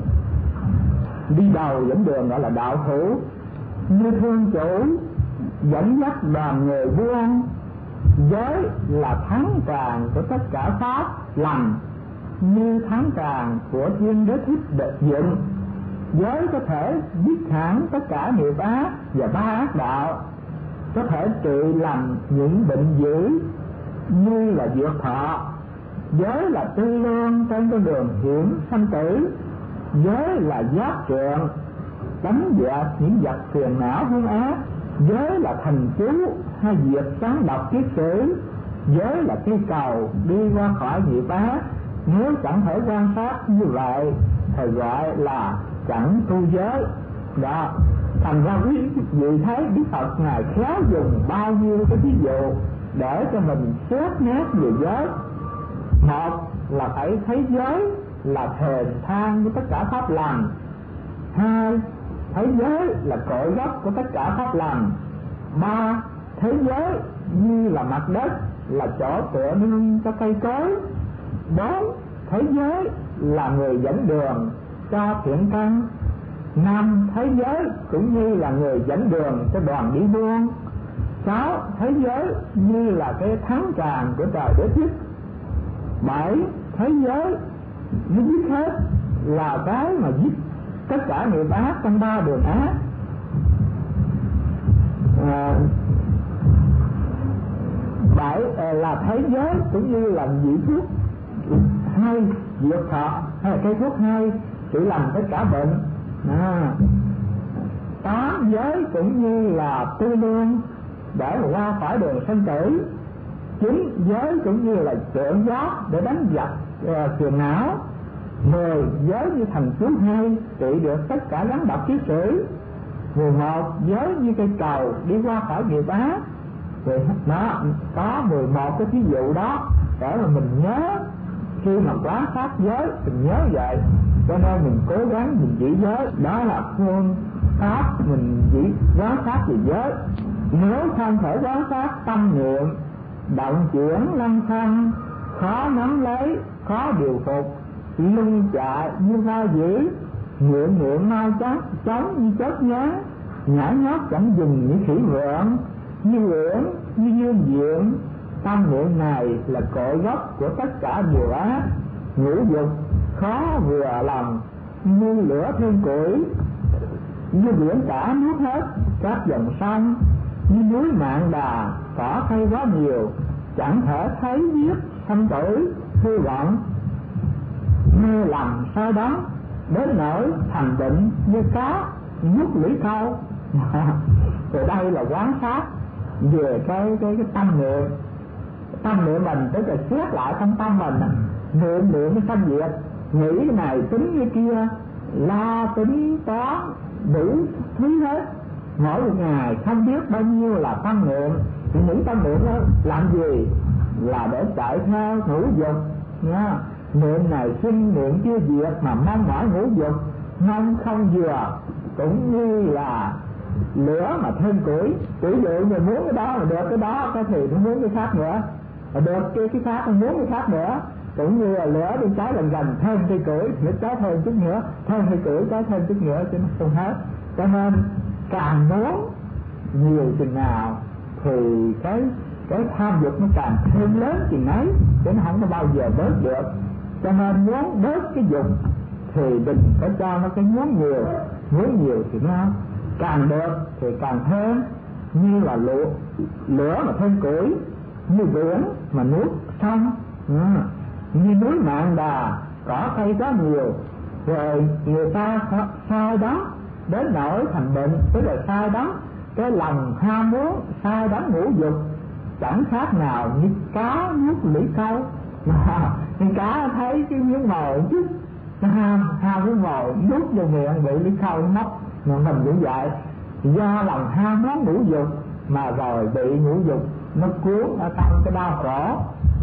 S1: đi đầu dẫn đường gọi là đạo thủ. Như thương chủ dẫn dắt đoàn người buôn, giới là thắng tràng của tất cả pháp lành, như thắng tràng của thiên đế thích địch dựng. Giới có thể giết hẳn tất cả nghiệp ác và ba ác đạo, có thể trị lành những bệnh dữ như là diệt thọ. Giới là tư lương trên con đường hiểm sanh tử. Giới là giáp trượng đánh dẹp những vật phiền não hung ác. Giới là thành chú hay diệt sáng độc kiết sử. Giới là cây cầu đi qua khỏi nghiệp ác. Nếu chẳng thể quan sát như vậy thì gọi là chẳng tu giới. Đó, thành ra quý vị thấy Đức Phật Ngài khéo dùng bao nhiêu cái ví dụ để cho mình xét nét về giới. Một là phải thấy giới là thềm thang của tất cả pháp lành. Hai, thấy giới là cội gốc của tất cả pháp lành. Ba, thấy giới như là mặt đất, là chỗ tựa nương cho cây cối. Bốn, thấy giới là người dẫn đường cho thiện căn. Năm, thấy giới cũng như là người dẫn đường cho đoàn đi buôn. Sáu, thấy giới như là cái thắng tràng của trời đế thích. Bảy, thấy giới nó giết hết, là cái mà giết tất cả nghiệp ác trong ba đường ác. Bảy là thấy giới cũng như là vị thuốc hay diệt thọ, hay là cây thuốc hay chữa lành tất cả bệnh. Tám, giới cũng như là tư lương để mà qua khỏi đường sanh tử. 9 giới cũng như là trượng gió để đánh giặc phiền não. 10 giới như thần chú hay trị được tất cả rắn độc kiết sử. 11 giới như cây cầu đi qua khỏi nghiệp ác. Rồi nó có 11 cái thí dụ đó để mà mình nhớ khi mà quán sát giới, mình nhớ vậy. Cho nên mình cố gắng mình giữ giới, đó là phương pháp mình giữ quán sát về giới. Nếu không thể quán sát tâm niệm động chuyển lăng xăng, khó nắm lấy, khó điều phục, lưng chạy như hoa dữ, nguyện mau chắc chống như chớp nhá, nhảy nhót chẳng dừng như khỉ vượn, như lưỡng như dương diện. Tâm niệm này là cội gốc của tất cả điều ác. Ngũ dục khó vừa lòng như lửa thêm củi, như biển cả nuốt hết các dòng sông, như núi Mạn Đà cỏ cây quá nhiều, chẳng thể thấy biết sanh tử hư vọng. Mê lầm sao đó đến nỗi thành định như cá nuốt lưỡi câu. Từ đây là quán sát về cái tâm niệm. Tâm niệm mình tức là xét lại trong tâm mình, niệm cái sanh diệt, nghĩ cái này tính cái kia, la tính toán đủ thứ hết. Mỗi một ngày không biết bao nhiêu là tâm niệm. Thì những tâm niệm đó làm gì? Là để chạy theo ngũ dục nha. Niệm này sinh niệm chưa diệt mà mong mỏi ngũ dục, mong không vừa, cũng như là lửa mà thêm củi. Ví dụ mình muốn cái đó mà được cái đó, cái thì nó muốn cái khác nữa, mà được cái khác nó muốn cái khác nữa. Cũng như là lửa đi cháy gần thêm cây củi, nó cháy thêm chút nữa, thêm cây củi cháy thêm chút nữa chứ nó không hết. Cho nên càng muốn nhiều chừng nào thì cái tham dục nó càng thêm lớn chừng ấy, chứ nó không có bao giờ bớt được. Cho nên muốn bớt cái dục thì đừng có cho nó cái muốn nhiều thì nó càng được thì càng thêm. Như là lửa mà thêm củi, như biển mà nuốt sông, như núi Mạn Đà cỏ cây quá nhiều. Rồi người ta sai đó đến nỗi thành bệnh, tức là sai đó cái lòng ham muốn, sai đắm ngũ dục, chẳng khác nào như cá nuốt lưỡi câu. Nhưng cá thấy cái miếng mồi chứ nó ham miếng mồi nuốt vô miệng bị lưỡi câu nó móc. Mà mình cũng vậy, do lòng ham muốn ngũ dục mà rồi bị ngũ dục nó cuốn ở trong cái đau khổ.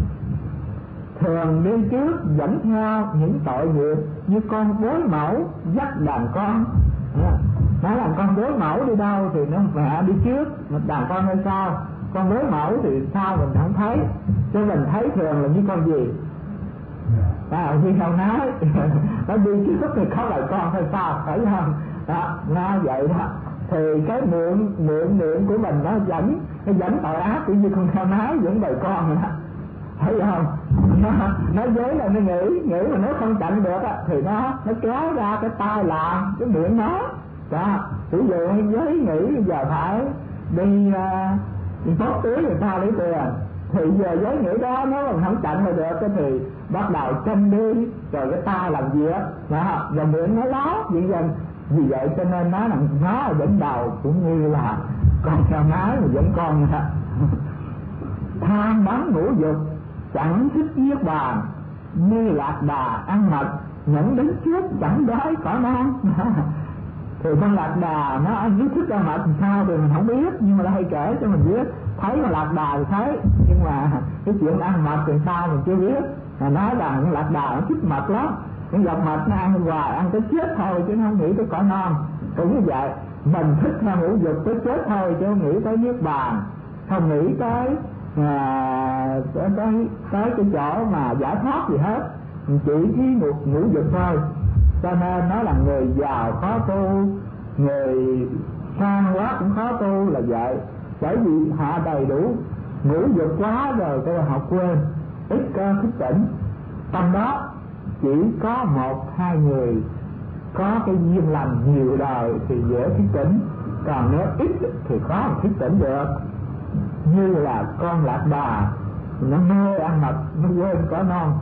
S1: Thường đi trước dẫn theo những tội nghiệp như con bối mẫu dắt đàn con. Nói là con bối mẫu đi đâu thì nó mẹ đi trước, mà đàn con hay sao? Con bối mẫu thì sao mình không thấy, chứ mình thấy thường là như con gì? Như không nói nó đi trước thì có lại con hay sao, phải không? Nó vậy đó. Thì cái niệm của mình nó dẫn tội ác, cũng như con theo nói dẫn đời con rồi đó, thấy không? Nó dối là nó nghĩ mà nếu không chặn được thì nó kéo ra cái tai làm cái miệng nó đó. Ví dụ giới nghĩ bây giờ phải đi phốt túi người ta lấy tiền, thì giờ giới nghĩ đó nếu mà không chặn mà được thì bắt đầu chân đi, rồi cái tai làm gì á đó, rồi miệng nó láo vậy dần. Vì vậy cho nên nó ở đỉnh đầu, cũng như là con theo nói mà dẫn con nữa. Tham bắn ngũ dục chẳng thích niết bàn, như lạc đà ăn mật nhẫn đến trước chẳng đói cỏ non. Thì con lạc đà nó ăn thích ăn mật làm sao thì mình không biết, nhưng mà nó hay kể cho mình biết. Thấy con lạc đà thì thấy, nhưng mà cái chuyện ăn mật thì sao mình chưa biết. Mà nói rằng con lạc đà nó thích mật lắm, cái dọc mật nó ăn hoài, ăn tới chết thôi chứ nó không nghĩ tới cỏ non. Cũng như vậy, mình thích theo ngũ dục tới chết thôi chứ không nghĩ tới niết bàn, không nghĩ tới cái chỗ mà giải thoát gì hết, chỉ cái ngũ dục thôi. Cho nên nó là người giàu khó tu, người sang quá cũng khó tu là vậy. Bởi vì họ đầy đủ ngũ dục quá rồi, tôi họ quên, ít có thức tỉnh. Trong đó chỉ có 1-2 người có cái duyên lành nhiều đời thì dễ thức tỉnh, còn nếu ít thì khó mà thức tỉnh được. Như là con lạc đà nó mê ăn mật, nó quên cỏ non,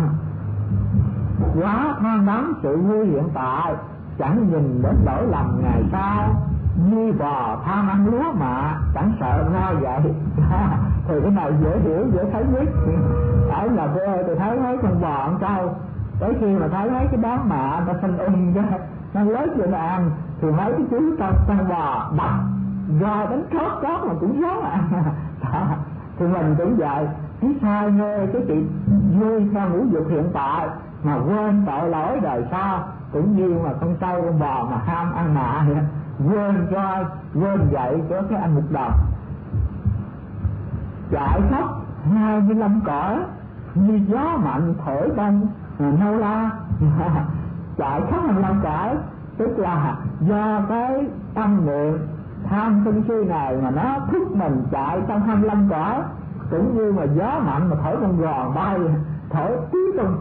S1: quá than đắm sự vui hiện tại, chẳng nhìn đến lỗi lầm ngày sau. Như bò tham ăn lúa mạ chẳng sợ ngao vậy. Thì cái này dễ hiểu, dễ thấy nhất. Ở nhà quê thì thấy mấy con bò ăn trâu, tới khi mà thấy mấy cái đám mạ ta sinh nó lớn trên ăn thì mấy cái chú con bò đập rồi đánh chót mà cũng giống thì mình cũng vậy, cứ sai nghe cái chuyện vui theo ngũ dục hiện tại mà quên tội lỗi đời sau, cũng như mà con trâu con bò mà ham ăn mạ vậy, quên roi quên dậy của cái anh một đồng chạy khắp 25 cõi như gió mạnh thổi đông nâu la. Chạy khắp 25 cõi tức là do cái tâm niệm tham sân si này mà nó thúc mình chạy trong 25 cõi, cũng như mà gió mạnh mà thổi con gòn bay thổi tí tung.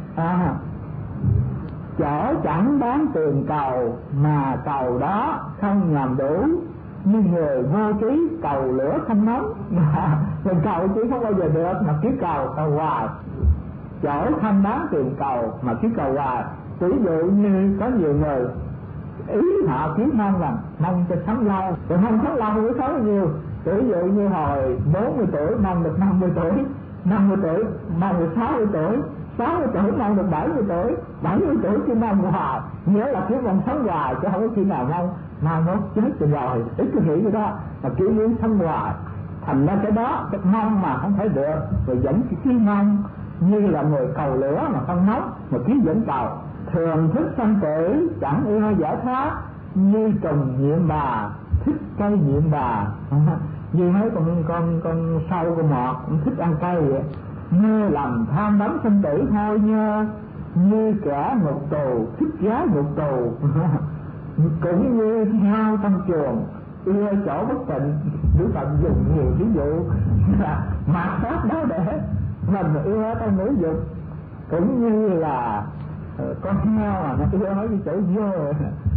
S1: Chỗ chẳng đáng tiền cầu mà cầu đó không nhằm đủ, như người vô trí cầu lửa không nóng. Mình cầu chỉ không bao giờ được mà cứ cầu hoài. Chỗ không đáng tiền cầu mà cứ cầu hoài. Ví dụ như có nhiều người ý họ kiếm mong rằng mong cho sống lâu, rồi mong sống lâu với sống nhiều. Ví dụ như hồi 40 tuổi mong được 50 tuổi, 50 tuổi mong được 60 tuổi, 60 tuổi mong được 70 tuổi, 70 tuổi cứ mong hoài. Nhớ là cứ mong sống hoài chứ không có khi nào mong mai mốt chết rồi, ít cái nghĩ cái đó mà cứ muốn sống hoài. Thành ra cái đó cái mong mà không phải được, rồi vẫn cứ mong như là người cầu lửa mà không nóng mà cứ vẫn cầu. Thường thức sanh tử chẳng yêu giải thoát, như trùng nhiệm bà thích cây nhiệm bà. Như mấy con sâu con mọt cũng thích ăn cây vậy. Mê lầm tham đắm sanh tử thôi nhơ, như kẻ ngục tù thích gái ngục tù. Cũng như heo trong chuồng yêu chỗ bất tịnh. Đức Phật dùng nhiều ví dụ mà pháp đó để mình yêu ở trong ngũ dục. Cũng như là con heo mà nó yêu mấy cái chỗ dơ.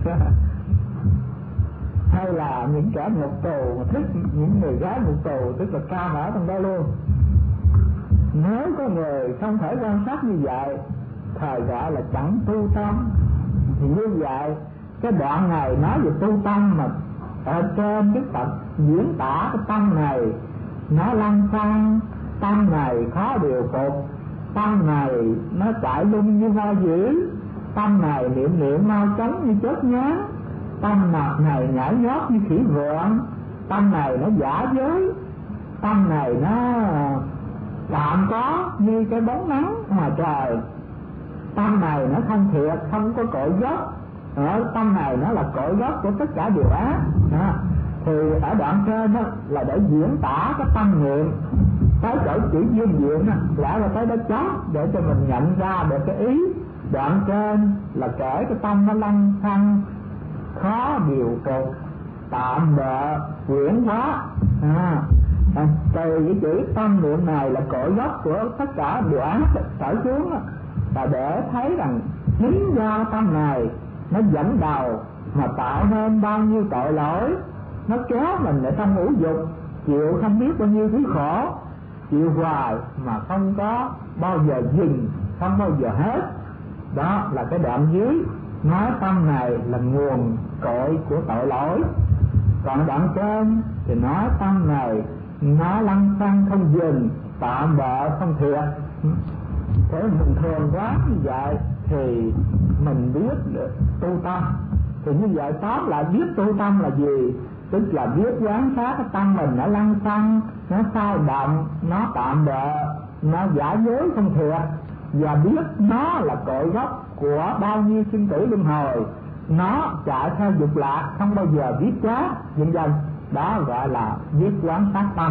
S1: Hay là những kẻ ngục tù mà thích những người gái ngục tù, tức là cam ở trong đó luôn. Nếu có người không thể quan sát như vậy, thời gọi là chẳng tu tâm. Thì như vậy cái đoạn này nói về tu tâm mà ở trên Đức Phật diễn tả cái tâm này nó lăng xăng, tâm này khó điều phục, tâm này nó chạy lung như hoa dữ, tâm này niệm mau chóng như chớp nhoáng, tâm này nhảy nhót như khỉ vượn, tâm này nó giả dối, tâm này nó tạm có như cái bóng nắng ngoài trời, tâm này nó không thiệt, không có cội gốc. Ở tâm này nó là cội gốc của tất cả điều ác. Thì ở đoạn trên đó là để diễn tả cái tâm niệm, cái chỗ chữ duyên diện lẽ là cái đó chót để cho mình nhận ra được cái ý. Đoạn trên là kể cái tâm nó lăng xăng, khó điều phục, tạm bợ, quyển hóa. Từ cái chữ tâm niệm này là cội gốc của tất cả điều ác trở xuống, là để thấy rằng chính do tâm này nó dẫn đầu mà tạo nên bao nhiêu tội lỗi, nó kéo mình ở trong ngũ dục, chịu không biết bao nhiêu thứ khổ, chịu hoài mà không có bao giờ dừng, không bao giờ hết. Đó là cái đoạn dưới nói tâm này là nguồn cội của tội lỗi. Còn đoạn trên thì nói tâm này nó lăng xăng không dừng, tạm bợ không thiệt. Thế mình thường quá như vậy thì mình biết được tu tâm. Thì như vậy tóm lại biết tu tâm là gì? Tức là biết quán sát cái tâm mình nó lăng xăng, nó sao động, nó tạm bợ, nó giả dối không thiệt, và biết nó là cội gốc của bao nhiêu sinh tử luân hồi, nó chạy theo dục lạc không bao giờ biết quá, vân vân. Đó gọi là biết quán sát tâm.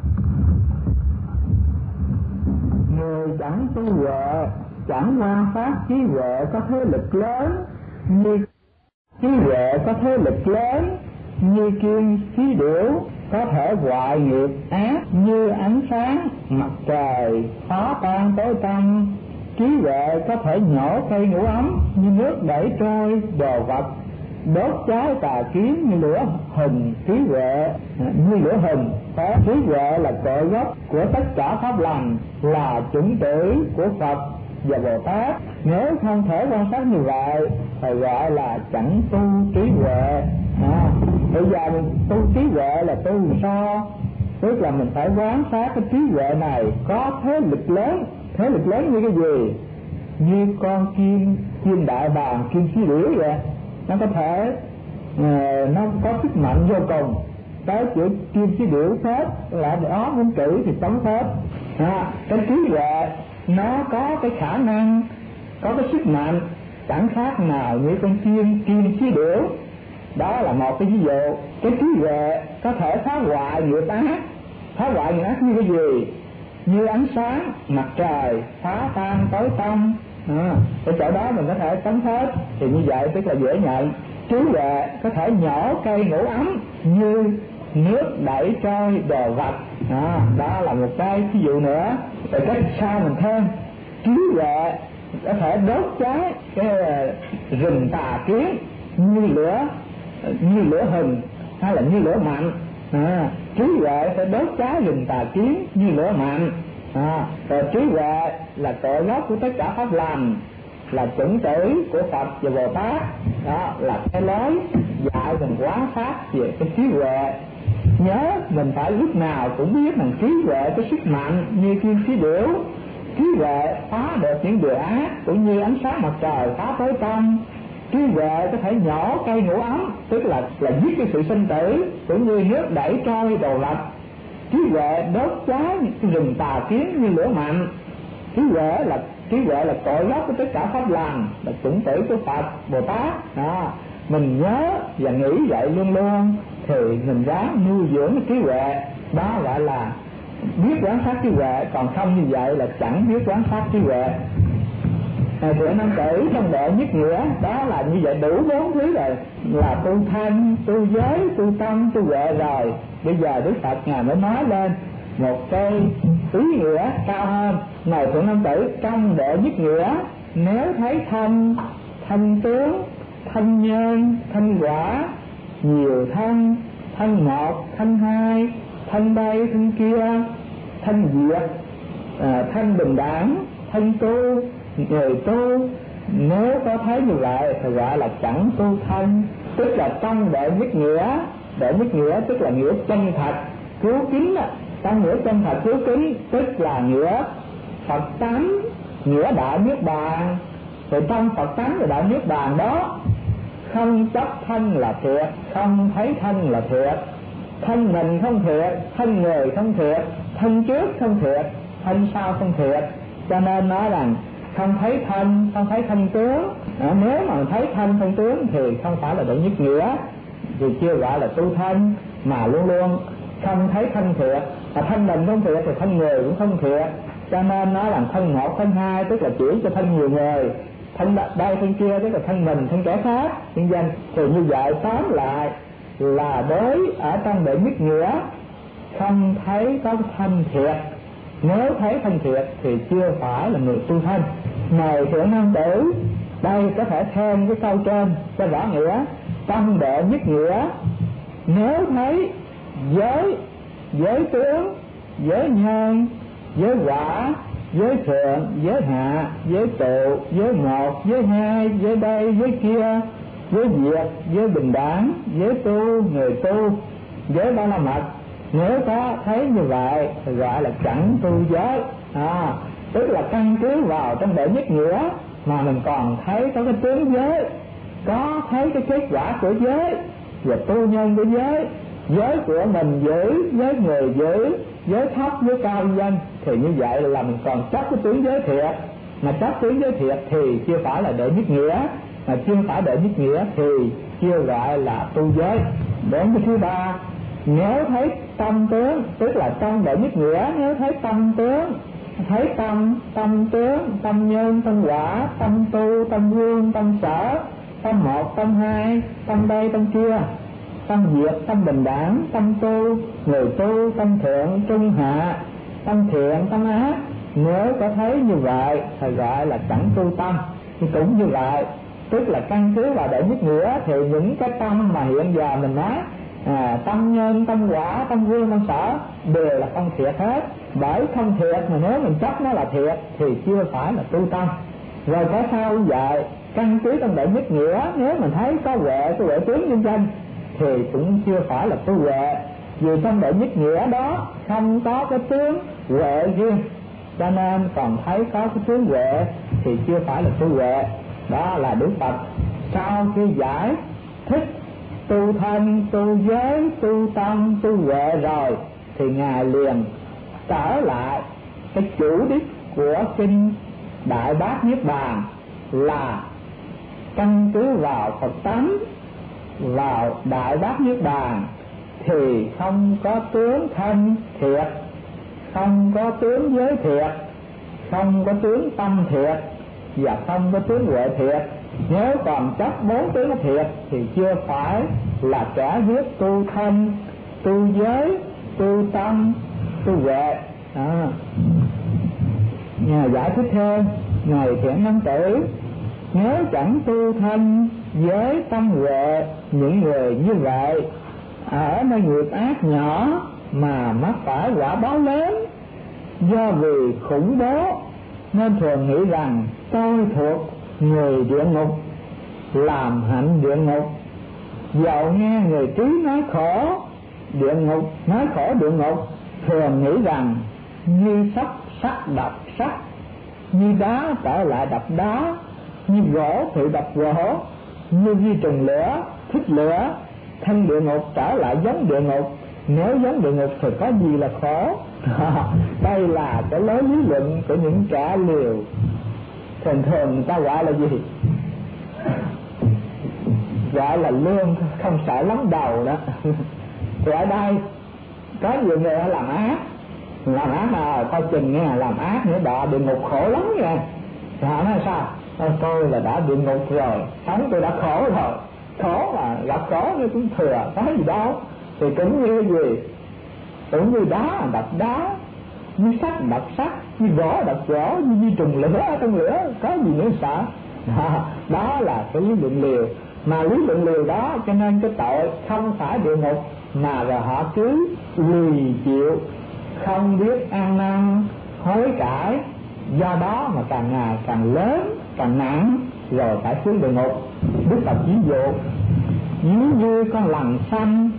S1: Người chẳng tu huệ, chẳng quan sát trí huệ có thế lực lớn, như trí huệ có thế lực lớn như kiên khí điểu, có thể hoại nghiệp ác như ánh sáng mặt trời, phá tan tối tăm. Trí huệ có thể nhổ cây ngũ ấm như nước đẩy trôi đồ vật, đốt cháy tà kiến như lửa hừng. Trí huệ như lửa hừng. Trí huệ là cội gốc của tất cả pháp lành, là chủng tử của Phật và Bồ Tát. Nếu không thể quan sát như vậy thì gọi là chẳng tu trí huệ. Bây giờ mình tu trí huệ là tu sao? Tức là mình phải quán sát cái trí huệ này có thế lực lớn như cái gì? Như con chim đại bàng, chim xí điểu vậy, nó có thể nó có sức mạnh vô cùng. Tới chữ chim xí điểu phết là đó muốn chữ thì chống phết. Cái trí huệ nó có cái khả năng, có cái sức mạnh chẳng khác nào như con chim xí điểu. Đó là một cái ví dụ. Cái trí huệ có thể phá hoại nghiệp ác. Phá hoại nghiệp ác như cái gì? Như ánh sáng mặt trời phá tan tối tăm. Ở chỗ đó mình có thể tấn hết. Thì như vậy tức là dễ nhận. Trí huệ có thể nhổ cây ngủ ấm như nước đẩy trôi đồ vật. Đó là một cái ví dụ nữa. Rồi cách sau mình thêm, trí huệ có thể đốt cháy cái rừng tà kiến như lửa hừng hay là như lửa mạnh. Trí huệ phải đốt cháy rừng tà kiến như lửa mạnh. Rồi trí huệ là cội gốc của tất cả pháp lành, là chuẩn tử của Phật và Bồ Tát. Đó là cái lối dạy mình quán sát về cái trí huệ. Nhớ mình phải lúc nào cũng biết rằng trí huệ có sức mạnh như chim xí điểu. Trí huệ phá được những điều ác cũng như ánh sáng mặt trời phá tối tăm. Trí huệ có thể nhỏ cây ngủ ấm, tức là giết cái sự sinh tử, cũng như nước đẩy trôi đồ vật. Trí huệ đốt cháy rừng tà kiến như lửa mạnh. Trí huệ là cội gốc của tất cả pháp lành, là chủng tử của Phật Bồ Tát. Mình nhớ và nghĩ vậy luôn luôn thì mình ráng nuôi dưỡng cái trí huệ. Đó gọi là biết quán sát trí huệ. Còn không như vậy là chẳng biết quán sát trí huệ. Của năm tử trong đệ nhất nghĩa đó là như vậy, đủ 4 thứ rồi, là tu thanh, tu giới, tu tâm, tu huệ rồi. Bây giờ Đức Phật Ngài mới nói lên một cái ý nghĩa cao hơn. Này của năm tử, trong đệ nhất nghĩa nếu thấy thanh tướng, thanh nhân, thanh quả, nhiều thanh một, thanh hai, thanh đây, thanh kia, thanh diệt, thanh bình đẳng, thanh tu, người tu, nếu có thấy như vậy thì gọi là chẳng tu thanh. Tức là trong đệ nhất nghĩa tức là nghĩa chân thật cứu kính. Trong nghĩa chân thật cứu kính tức là nghĩa Phật tánh, nghĩa đại niết bàn. Rồi trong Phật tánh và đại niết bàn đó không chấp thân là thiệt, không thấy thân là thiệt, thân mình không thiệt, thân người không thiệt, thân trước không thiệt, thân sau không thiệt. Cho nên nói rằng không thấy thân tướng. Nếu mà thấy thân tướng thì không phải là đệ nhất nghĩa, thì chưa gọi là tu thân, mà luôn luôn không thấy thân thiệt. Mà thân mình không thiệt thì thân người cũng không thiệt. Cho nên nói là thân một, thân hai tức là chỉ cho thân nhiều người, thân đây thân kia tức là thân mình, thân kẻ khác, nhân dân. Thì như vậy tóm lại là đối ở trong đệ nhất nghĩa không thấy có thân thiệt. Nếu thấy thân thiệt thì chưa phải là người tu thân. Này thượng nam tử, đây có thể thêm cái câu trên cho rõ nghĩa. Trong đệ nhất nghĩa nếu thấy giới tướng, giới nhân, giới quả, giới thượng, giới hạ, giới tụ, giới một, giới hai, giới đây, giới kia, giới diệt, giới bình đẳng, giới tu, người tu, giới ba la mật, nếu có thấy như vậy thì gọi là chẳng tu giới. Tức là căn cứ vào trong đệ nhất nghĩa mà mình còn thấy có cái tướng giới, có thấy cái kết quả của giới và tu nhân của giới của mình giữ, giới người giữ, giới thấp, giới cao dân, thì như vậy là mình còn chấp cái tướng giới thiệt. Mà chấp tướng giới thiệt thì chưa phải là đệ nhất nghĩa, mà chưa phải đệ nhất nghĩa thì chưa gọi là tu giới. Đến cái thứ ba, nếu thấy tâm tướng, tức là trong đệ nhất nghĩa nếu thấy tâm tướng, thấy tâm tướng, tâm nhân, tâm quả, tâm tu, tâm vương, tâm sở, tâm một, tâm hai, tâm đây, tâm kia, tâm diệt, tâm bình đẳng, tâm tu, người tu, tâm thượng, trung hạ, tâm thiện, tâm ác, nếu có thấy như vậy thì gọi là chẳng tu tâm. Thì cũng như vậy, tức là căn cứ vào đệ nhất nghĩa thì những cái tâm mà hiện giờ mình nói tâm nhân, tâm quả, tâm vương, tâm sở đều là không thiệt hết. Bởi không thiệt mà nếu mình chấp nó là thiệt thì chưa phải là tu tâm. Rồi cái sau như vậy, căn cứ trong đệ nhất nghĩa nếu mình thấy có huệ, cái huệ tướng nhân dân thì cũng chưa phải là tu huệ, vì trong đệ nhất nghĩa đó không có cái tướng huệ riêng, cho nên còn thấy có cái tướng huệ thì chưa phải là tu huệ. Đó là Đức Phật sau khi giải thích tu thân, tu giới, tu tâm, tu huệ rồi thì Ngài liền trở lại cái chủ đích của kinh Đại Bát Niết Bàn là căn cứ vào Phật tánh, vào Đại Bát Niết Bàn thì không có tướng thân thiệt, không có tướng giới thiệt, không có tướng tâm thiệt và không có tướng huệ thiệt. Nếu còn chấp 4 tướng thiệt thì chưa phải là kẻ biết tu thân, tu giới, tu tâm, tu huệ. Nhà giải thích thêm: Ngài Thiện Nam Tử, nếu chẳng tu thân, giới, tâm, huệ, những người như vậy ở nơi nghiệp ác nhỏ mà mắc phải quả báo lớn, do vì khủng bố nên thường nghĩ rằng tôi thuộc người địa ngục, làm hạnh địa ngục. Dẫu nghe người trí nói khổ địa ngục, nói khổ địa ngục, thường nghĩ rằng như sắt đập sắt, như đá trở lại đập đá, như gỗ thì đập gỗ, như vi trùng lửa thích lửa, thân địa ngục trở lại giống địa ngục. Nếu giống địa ngục thì có gì là khổ? Đây là cái lối lý luận của những kẻ liều. Thường người ta gọi là gì? Gọi là lương không sợ lắm đầu đó. Thì ở đây có nhiều người làm ác mà coi chừng nghe, làm ác nữa đọa địa ngục khổ lắm nha. Thì họ nói sao? Tôi là đã địa ngục rồi, sống tôi đã khổ rồi, khổ mà gặp khổ nó cũng thừa, có gì đâu. Thì cũng như gì? Cũng như đá đập đá, như sắt đập sắt, như gỗ đập gỗ, như vi trùng lửa trong lửa, có gì nữa sợ. Đó là cái lý luận liều. Mà lý luận liều đó cho nên cái tội không phải địa ngục, mà rồi họ cứ lì chịu, không biết ăn năn hối cải, do đó mà càng ngày càng lớn, càng nặng, rồi phải xuống địa ngục. Đức Phật ví dụ như con lằn xanh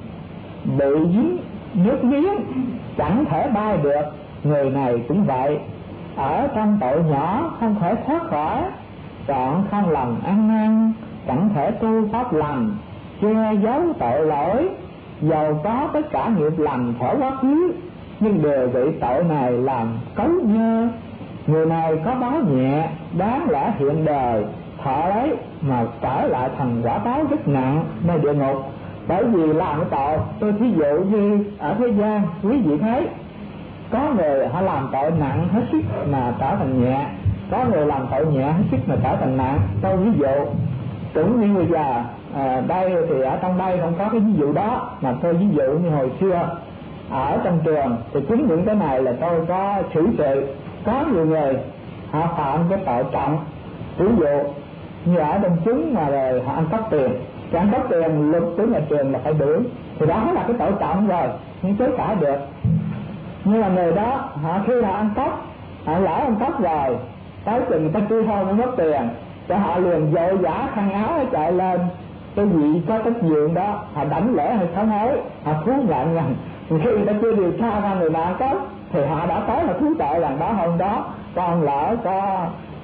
S1: bị dính nước miếng chẳng thể bay được, người này cũng vậy, ở trong tội nhỏ không thể thoát khỏi, chọn không lòng ăn năn, chẳng thể tu pháp lành, che giấu tội lỗi, dầu có tất cả nghiệp lành khỏi quá khứ, nhưng đều bị tội này làm cấu nhơ. Người này có báo nhẹ, đáng lẽ hiện đời thọ lấy mà trở lại thành quả báo rất nặng nơi địa ngục. Bởi vì làm cái tội, tôi thí dụ như ở thế gian quý vị thấy có người họ làm tội nặng hết sức mà trở thành nhẹ, có người làm tội nhẹ hết sức mà trở thành nặng. Tôi ví dụ cũng như bây giờ đây thì ở trong đây không có cái ví dụ đó, mà tôi ví dụ như hồi xưa ở trong trường thì chính những cái này là tôi có xử sự. Có nhiều người họ phạm cái tội trọng, ví dụ như ở trong chúng mà rồi họ ăn cắp tiền, cái ăn cắp tiền luật của nhà trường là phải đuổi, thì đó là cái tội trọng rồi, không chối cãi được. Nhưng mà người đó họ khi họ ăn cắp, họ lỡ ăn cắp rồi, tới chừng người ta truy hô mới mất tiền, cho họ liền vội vã khăn áo chạy lên cái vị có trách nhiệm đó, họ đảnh lễ hay sám hối, họ thú nhận rằng khi người ta chưa điều tra ra người nào ăn cắp thì họ đã tới là thú tội rằng đó hôm đó con lỡ có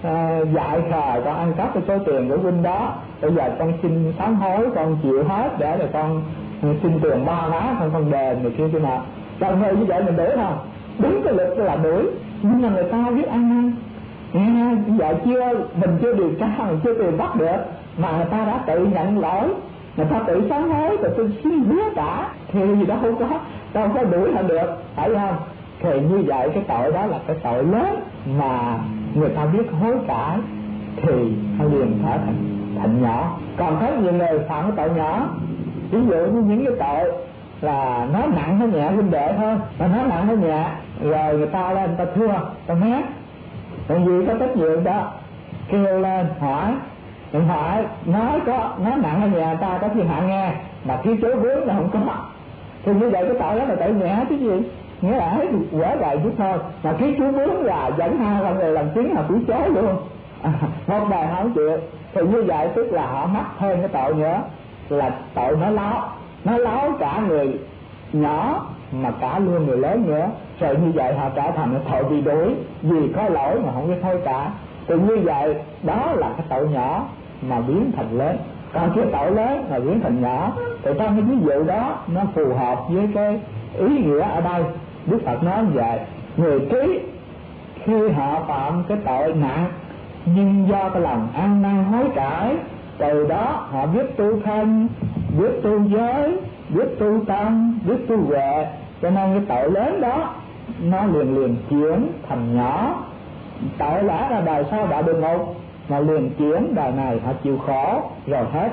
S1: dại khờ, con ăn cắp cái số tiền của huynh đó, bây giờ con xin sám hối, con chịu hết để rồi con xin tiền ba má con đền này kia nào. Còn người như vậy mình đuổi không? Đúng cái luật là đuổi, nhưng mà người ta biết ăn năn. Vậy mình chưa điều tra, mình chưa tìm bắt được, mà người ta đã tự nhận lỗi, người ta tự sám hối, rồi tôi xin biết cả, thì gì đó không có, đâu có đuổi là được, phải không? Thì như vậy cái tội đó là cái tội lớn mà người ta biết hối cải thì họ liền trở thành nhỏ. Còn thấy nhiều người phạm cái tội nhỏ, ví dụ như những cái tội là nói nặng hay nhẹ huynh đệ thôi, mà nói nặng hay nhẹ rồi người ta lên người ta thua, ta mát, còn gì có trách nhiệm đó, kêu lên hỏi nói nặng hay nhẹ ta có thiên hạ nghe, mà khi chối vướng là không có, thì như vậy cái tội đó là tội nhẹ chứ gì, nghĩa là hết quở lại chút thôi, mà khi chú vướng là dẫn hai con người làm chứng là cúi chối luôn, một đời không chịu, thì như vậy tức là họ mắc thêm cái tội nữa là tội nói láo, nó láo cả người nhỏ mà cả luôn người lớn nữa. Rồi như vậy họ trở thành tội bị đuổi vì có lỗi mà không biết thôi cả. Thì như vậy đó là cái tội nhỏ mà biến thành lớn. Còn cái tội lớn mà biến thành nhỏ, thì trong cái ví dụ đó nó phù hợp với cái ý nghĩa ở đây. Đức Phật nói như vậy, người trí khi họ phạm cái tội nặng, nhưng do cái lòng ăn năn hối cải, từ đó họ biết tu thân, biết tu giới, biết tu tâm, biết tu huệ, cho nên cái tội lớn đó nó liền chuyển thành nhỏ. Tội lẽ ra đời sau đã được ngục, mà liền chuyển đời này họ chịu khổ rồi hết.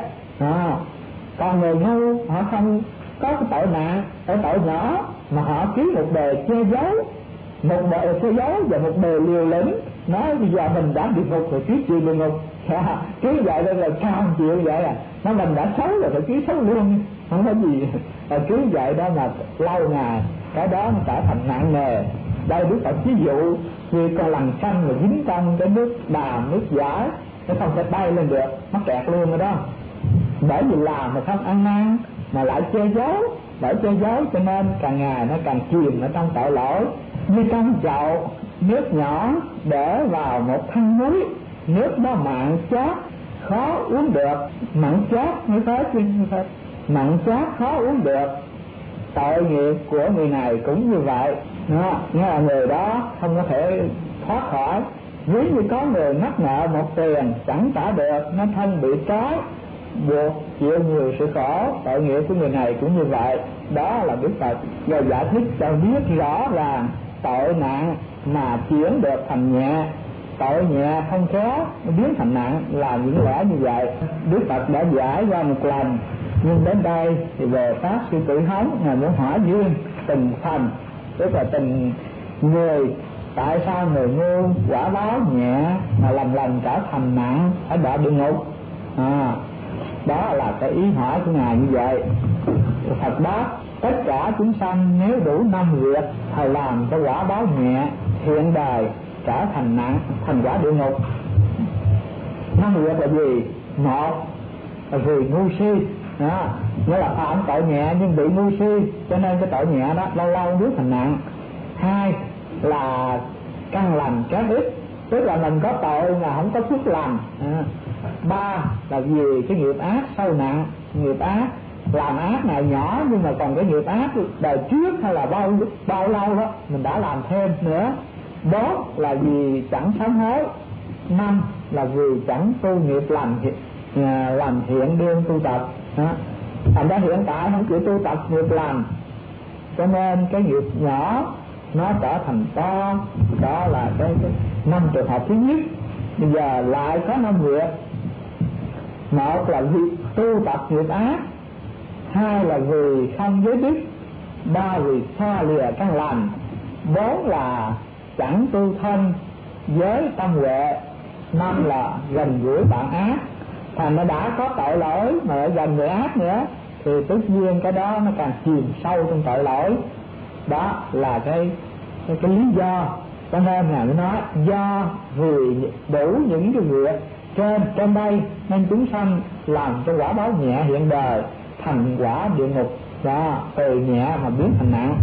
S1: Còn người ngu họ không có cái tội nặng, cái tội nhỏ mà họ kiếm một bề che giấu, một bề che giấu và một bề liều lĩnh, nói bây giờ mình đã bị ngục rồi kiếm chịu bị ngục. Cứ vậy đây là sao chịu vậy à? Nó mình đã xấu rồi phải kiếm xấu luôn, không có gì. Cứ vậy đó mà lâu ngày cái đó nó trở thành nặng nề. Đây Đức Phật ví dụ như con lằn xanh mà dính trong cái nước đàm, nước giải, nó không thể bay lên được, nó kẹt luôn rồi đó. Bởi vì làm mà không ăn năn mà lại che giấu, bởi che giấu cho nên càng ngày nó càng chìm ở trong tội lỗi. Như trong chậu nước nhỏ để vào một thân núi, nước đó mặn chát khó uống được, mặn chát như thế chứ như thế, mặn chát khó uống được. Tội nghiệp của người này cũng như vậy, nghĩa là người đó không có thể thoát khỏi. Ví như có người mắc nợ một tiền chẳng trả được, nó thân bị trói buộc chịu nhiều sự khổ. Tội nghiệp của người này cũng như vậy. Đó là Đức Phật rồi giải thích cho biết rõ là tội nặng mà chuyển được thành nhẹ, tội nhẹ không khéo biến thành nặng, là những lẽ như vậy. Đức Phật đã giải ra một lần, nhưng đến đây thì về Pháp Sư Tử Hống là muốn hỏi riêng từng phần, tức là từng người. Tại sao người ngu quả báo nhẹ mà lần trở thành nặng, phải đọa địa ngục? Đó là cái ý hỏi của Ngài như vậy. Phật đáp, tất cả chúng sanh nếu đủ 5 việc thầy làm cho quả báo nhẹ hiện đời trở thành nặng, thành quả địa ngục. 5 việc là gì? Một là vì ngu si, nghĩa là phạm tội nhẹ nhưng bị ngu si, cho nên cái tội nhẹ đó lâu lâu biến thành nặng. 2 là căn lành trái ít, tức là mình có tội mà không có phước lành. 3 là vì cái nghiệp ác sâu nặng, nghiệp ác làm ác này nhỏ nhưng mà còn cái nghiệp ác đời trước hay là bao lâu đó mình đã làm thêm nữa. 4 là vì chẳng sám hối. 5 là vì chẳng tu nghiệp lành, làm thiện đương tu tập. Thành ra hiện tại không chịu tu tập nghiệp lành, cho nên cái nghiệp nhỏ nó trở thành to. Đó là cái 5 trường hợp thứ nhất. Bây giờ lại có 5 việc. Một là vì tu tập nghiệp ác, 2 là vì không giới đức, 3 vì xa lìa căn lành, 4 là chẳng tu thân giới tâm huệ, 5 là gần gũi bạn ác. Thành nó đã có tội lỗi mà lại gần người ác nữa thì tất nhiên cái đó nó càng chìm sâu trong tội lỗi. Đó là cái lý do. Cho nên là nó nói do vì đủ những cái việc trên đây nên chúng sanh làm cho quả báo nhẹ hiện đời thành quả địa ngục. Đó, từ nhẹ mà biến thành nặng.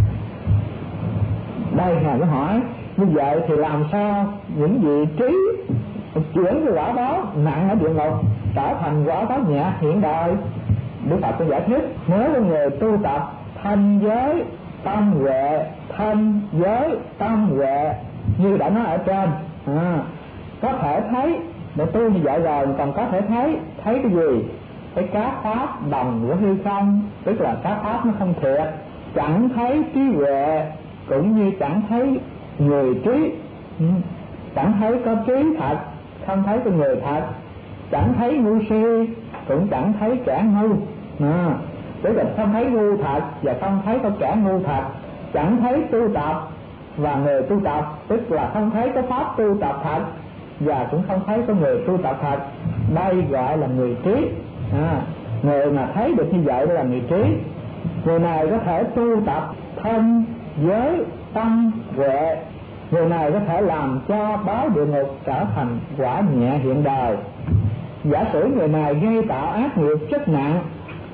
S1: Đây Ngài mới hỏi như vậy thì làm sao những vị trí chuyển cái quả báo nặng ở địa ngục trở thành quả báo nhẹ hiện đời? Đức Phật có giải thích, nếu có người tu tập thanh giới tâm huệ, thanh giới tâm huệ như đã nói ở trên, có thể thấy để tu như vậy rồi, còn có thể thấy cái gì? Cái các pháp đồng của hư không, tức là các pháp nó không thiệt, chẳng thấy trí huệ cũng như chẳng thấy người trí, chẳng thấy có trí thật, không thấy có người thật, chẳng thấy ngu si cũng chẳng thấy kẻ ngu. Tức là không thấy ngu thật và không thấy có kẻ ngu thật, chẳng thấy tu tập và người tu tập, tức là không thấy có pháp tu tập thật và cũng không thấy có người tu tập thật. Đây gọi là người trí. Người mà thấy được như vậy là người trí. Người này có thể tu tập thân giới tâm huệ, người này có thể làm cho báo địa ngục trở thành quả nhẹ hiện đời. Giả sử người này gây tạo ác nghiệp rất nặng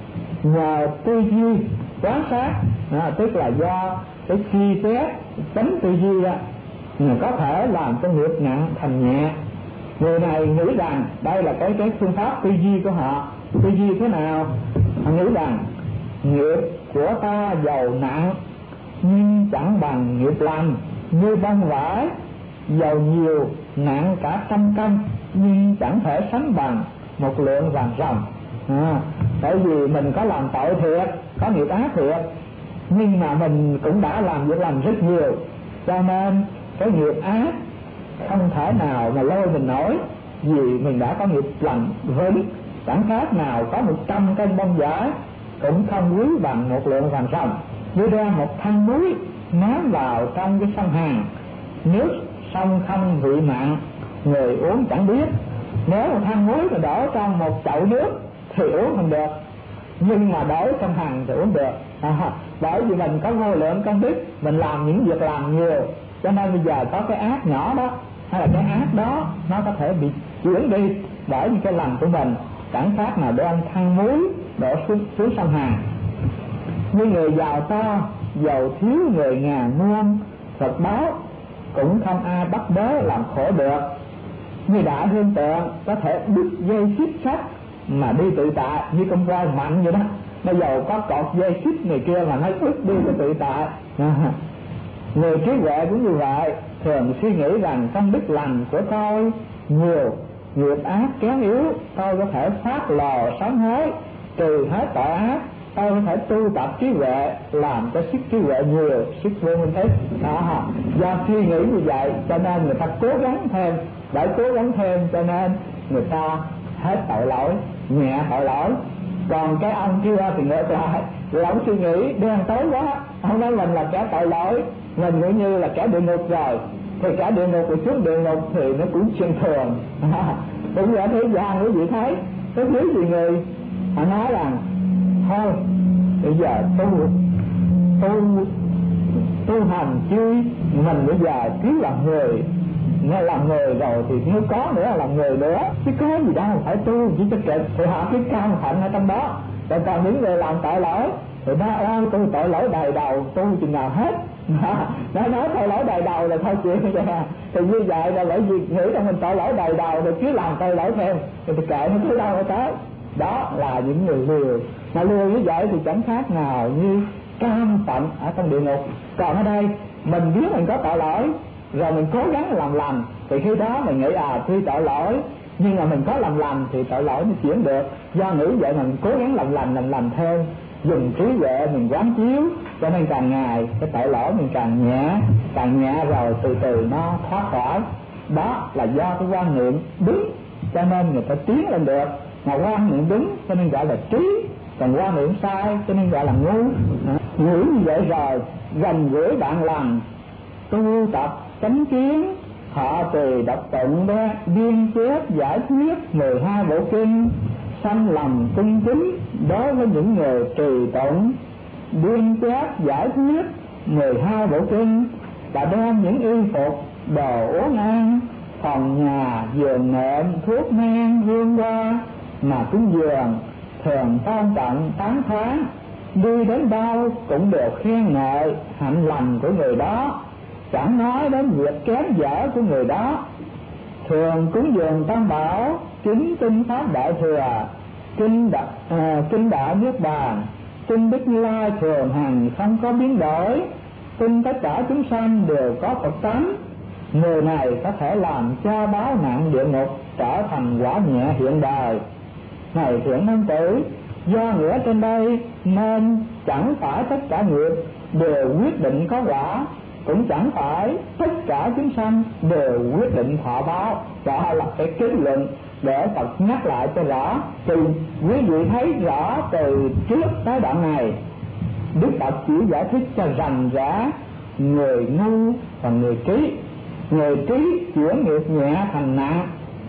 S1: nhờ tư duy quán sát, tức là do cái suy xét tính tư duy đó, có thể làm cho nghiệp nặng thành nhẹ. Người này nghĩ rằng đây là cái phương pháp tư duy của họ. Tư duy thế nào? Họ nghĩ rằng nghiệp của ta giàu nặng nhưng chẳng bằng nghiệp lành, như bông vải giàu nhiều nặng cả 100 cân nhưng chẳng thể sánh bằng một lượng vàng ròng. Bởi vì mình có làm tội thiệt, có nghiệp ác thiệt, nhưng mà mình cũng đã làm việc lành rất nhiều, cho nên cái nghiệp ác không thể nào mà lôi mình nổi, vì mình đã có nghiệp lành vững, chẳng khác nào có 100 cân bông vải cũng không quý bằng một lượng vàng ròng. Như đem một thanh muối ném vào trong cái sông Hàn, nước sông không vị mặn, người uống chẳng biết. Nếu một thanh muối mà đổ trong một chậu nước thì uống không được, nhưng mà đổ trong Hàn thì uống được. Bởi vì mình có vô lượng công đức, mình làm những việc làm nhiều, cho nên bây giờ có cái ác nhỏ đó hay là cái ác đó nó có thể bị chuyển đi bởi những cái lành của mình, chẳng khác nào đem than muối đổ xuống sông Hàn. Như người giàu to giàu thiếu người ngàn muôn, Phật báo cũng không ai bắt bớ làm khổ được. Như đại hương tượng có thể đứt dây xích sắt mà đi tự tại, như con voi mạnh vậy đó, nó giàu có cột dây xích này kia mà nó đứt đi cho tự tại. Người trí huệ cũng như vậy, thường suy nghĩ rằng công đức lành của tôi nhiều, nghiệp ác kém yếu, tôi có thể phát lò sám hối trừ hết tội ác, tôi có thể tu tập trí huệ làm cho sức trí huệ nhiều, sức vô minh ít. Do suy nghĩ như vậy cho nên người ta cố gắng thêm, để cố gắng thêm cho nên người ta hết tội lỗi, nhẹ tội lỗi. Còn cái ông kia thì ngược lại, ông suy nghĩ đen tối quá, ông nói mình là kẻ tội lỗi, mình nghĩ như là kẻ địa ngục rồi, thì kẻ địa ngục rồi xuống địa ngục thì nó cũng chuyện thường. Cũng ở thế gian quý vị thấy, có thiếu gì người họ nói rằng thôi bây giờ tu hành chứ mình bây giờ cứ làm người, nghe làm người rồi thì nếu có nữa là làm người nữa, chứ có gì đâu phải tu chỉ cho kịch. Thì họ cứ cam phận ở trong đó. Còn những người làm tội lỗi thì nói tôi tội lỗi đời đầu, tu chừng nào hết. Nó nói tội lỗi đời đầu là thôi chuyện vậy. Thì như vậy là bởi vì nghĩ rằng mình tội lỗi đời đầu rồi cứ làm tội lỗi thêm thì kệ nó tới đâu tới. Đó là những người lừa, mà lừa như vậy thì chẳng khác nào như cam phận ở trong địa ngục. Còn ở đây mình biết mình có tội lỗi rồi mình cố gắng làm lành, thì khi đó mình nghĩ tuy tội lỗi nhưng mà mình có làm lành thì tội lỗi nó chuyển được. Do nghĩ vậy mình cố gắng làm lành thêm, dùng trí huệ mình quán chiếu, cho nên càng ngày cái tội lỗi mình càng nhẹ rồi từ từ nó thoát khỏi. Đó là do cái quan niệm đúng cho nên người ta tiến lên được, mà quan niệm đúng cho nên gọi là trí, còn quan niệm sai cho nên gọi là ngu. Nghĩ như vậy rồi gần gũi bạn lành, tu tập chánh kiến, họ tùy đọc tụng biên chép giải thuyết 12 bộ kinh, sanh lòng cung kính đối với những người trì tụng biên chép giải thuyết 12 bộ kinh, và đem những y phục đồ uống ăn, phòng nhà giường nệm thuốc men hương hoa mà cúng dường, thường tôn trọng tán thán, đi đến đâu cũng đều khen ngợi hạnh lành của người đó, chẳng nói đến việc kém dở của người đó. Thường cúng dường tam bảo, kính kinh pháp đại thừa, kinh đạo niết bàn, kinh Đức Như Lai thường hằng không có biến đổi, tin tất cả chúng sanh đều có Phật tánh. Người này có thể làm cho báo nặng địa ngục trở thành quả nhẹ hiện đời. Này thiện nam tử, do nghĩa trên đây nên chẳng phải tất cả nghiệp đều quyết định có quả, cũng chẳng phải tất cả chúng sanh đều quyết định thọ báo. Đó là cái kết luận để Phật nhắc lại cho rõ. Thì quý vị thấy rõ từ trước tới đoạn này, Đức Phật chỉ giải thích cho rành rẽ người ngu và người trí. Người trí chuyển nghiệp nhẹ thành nặng,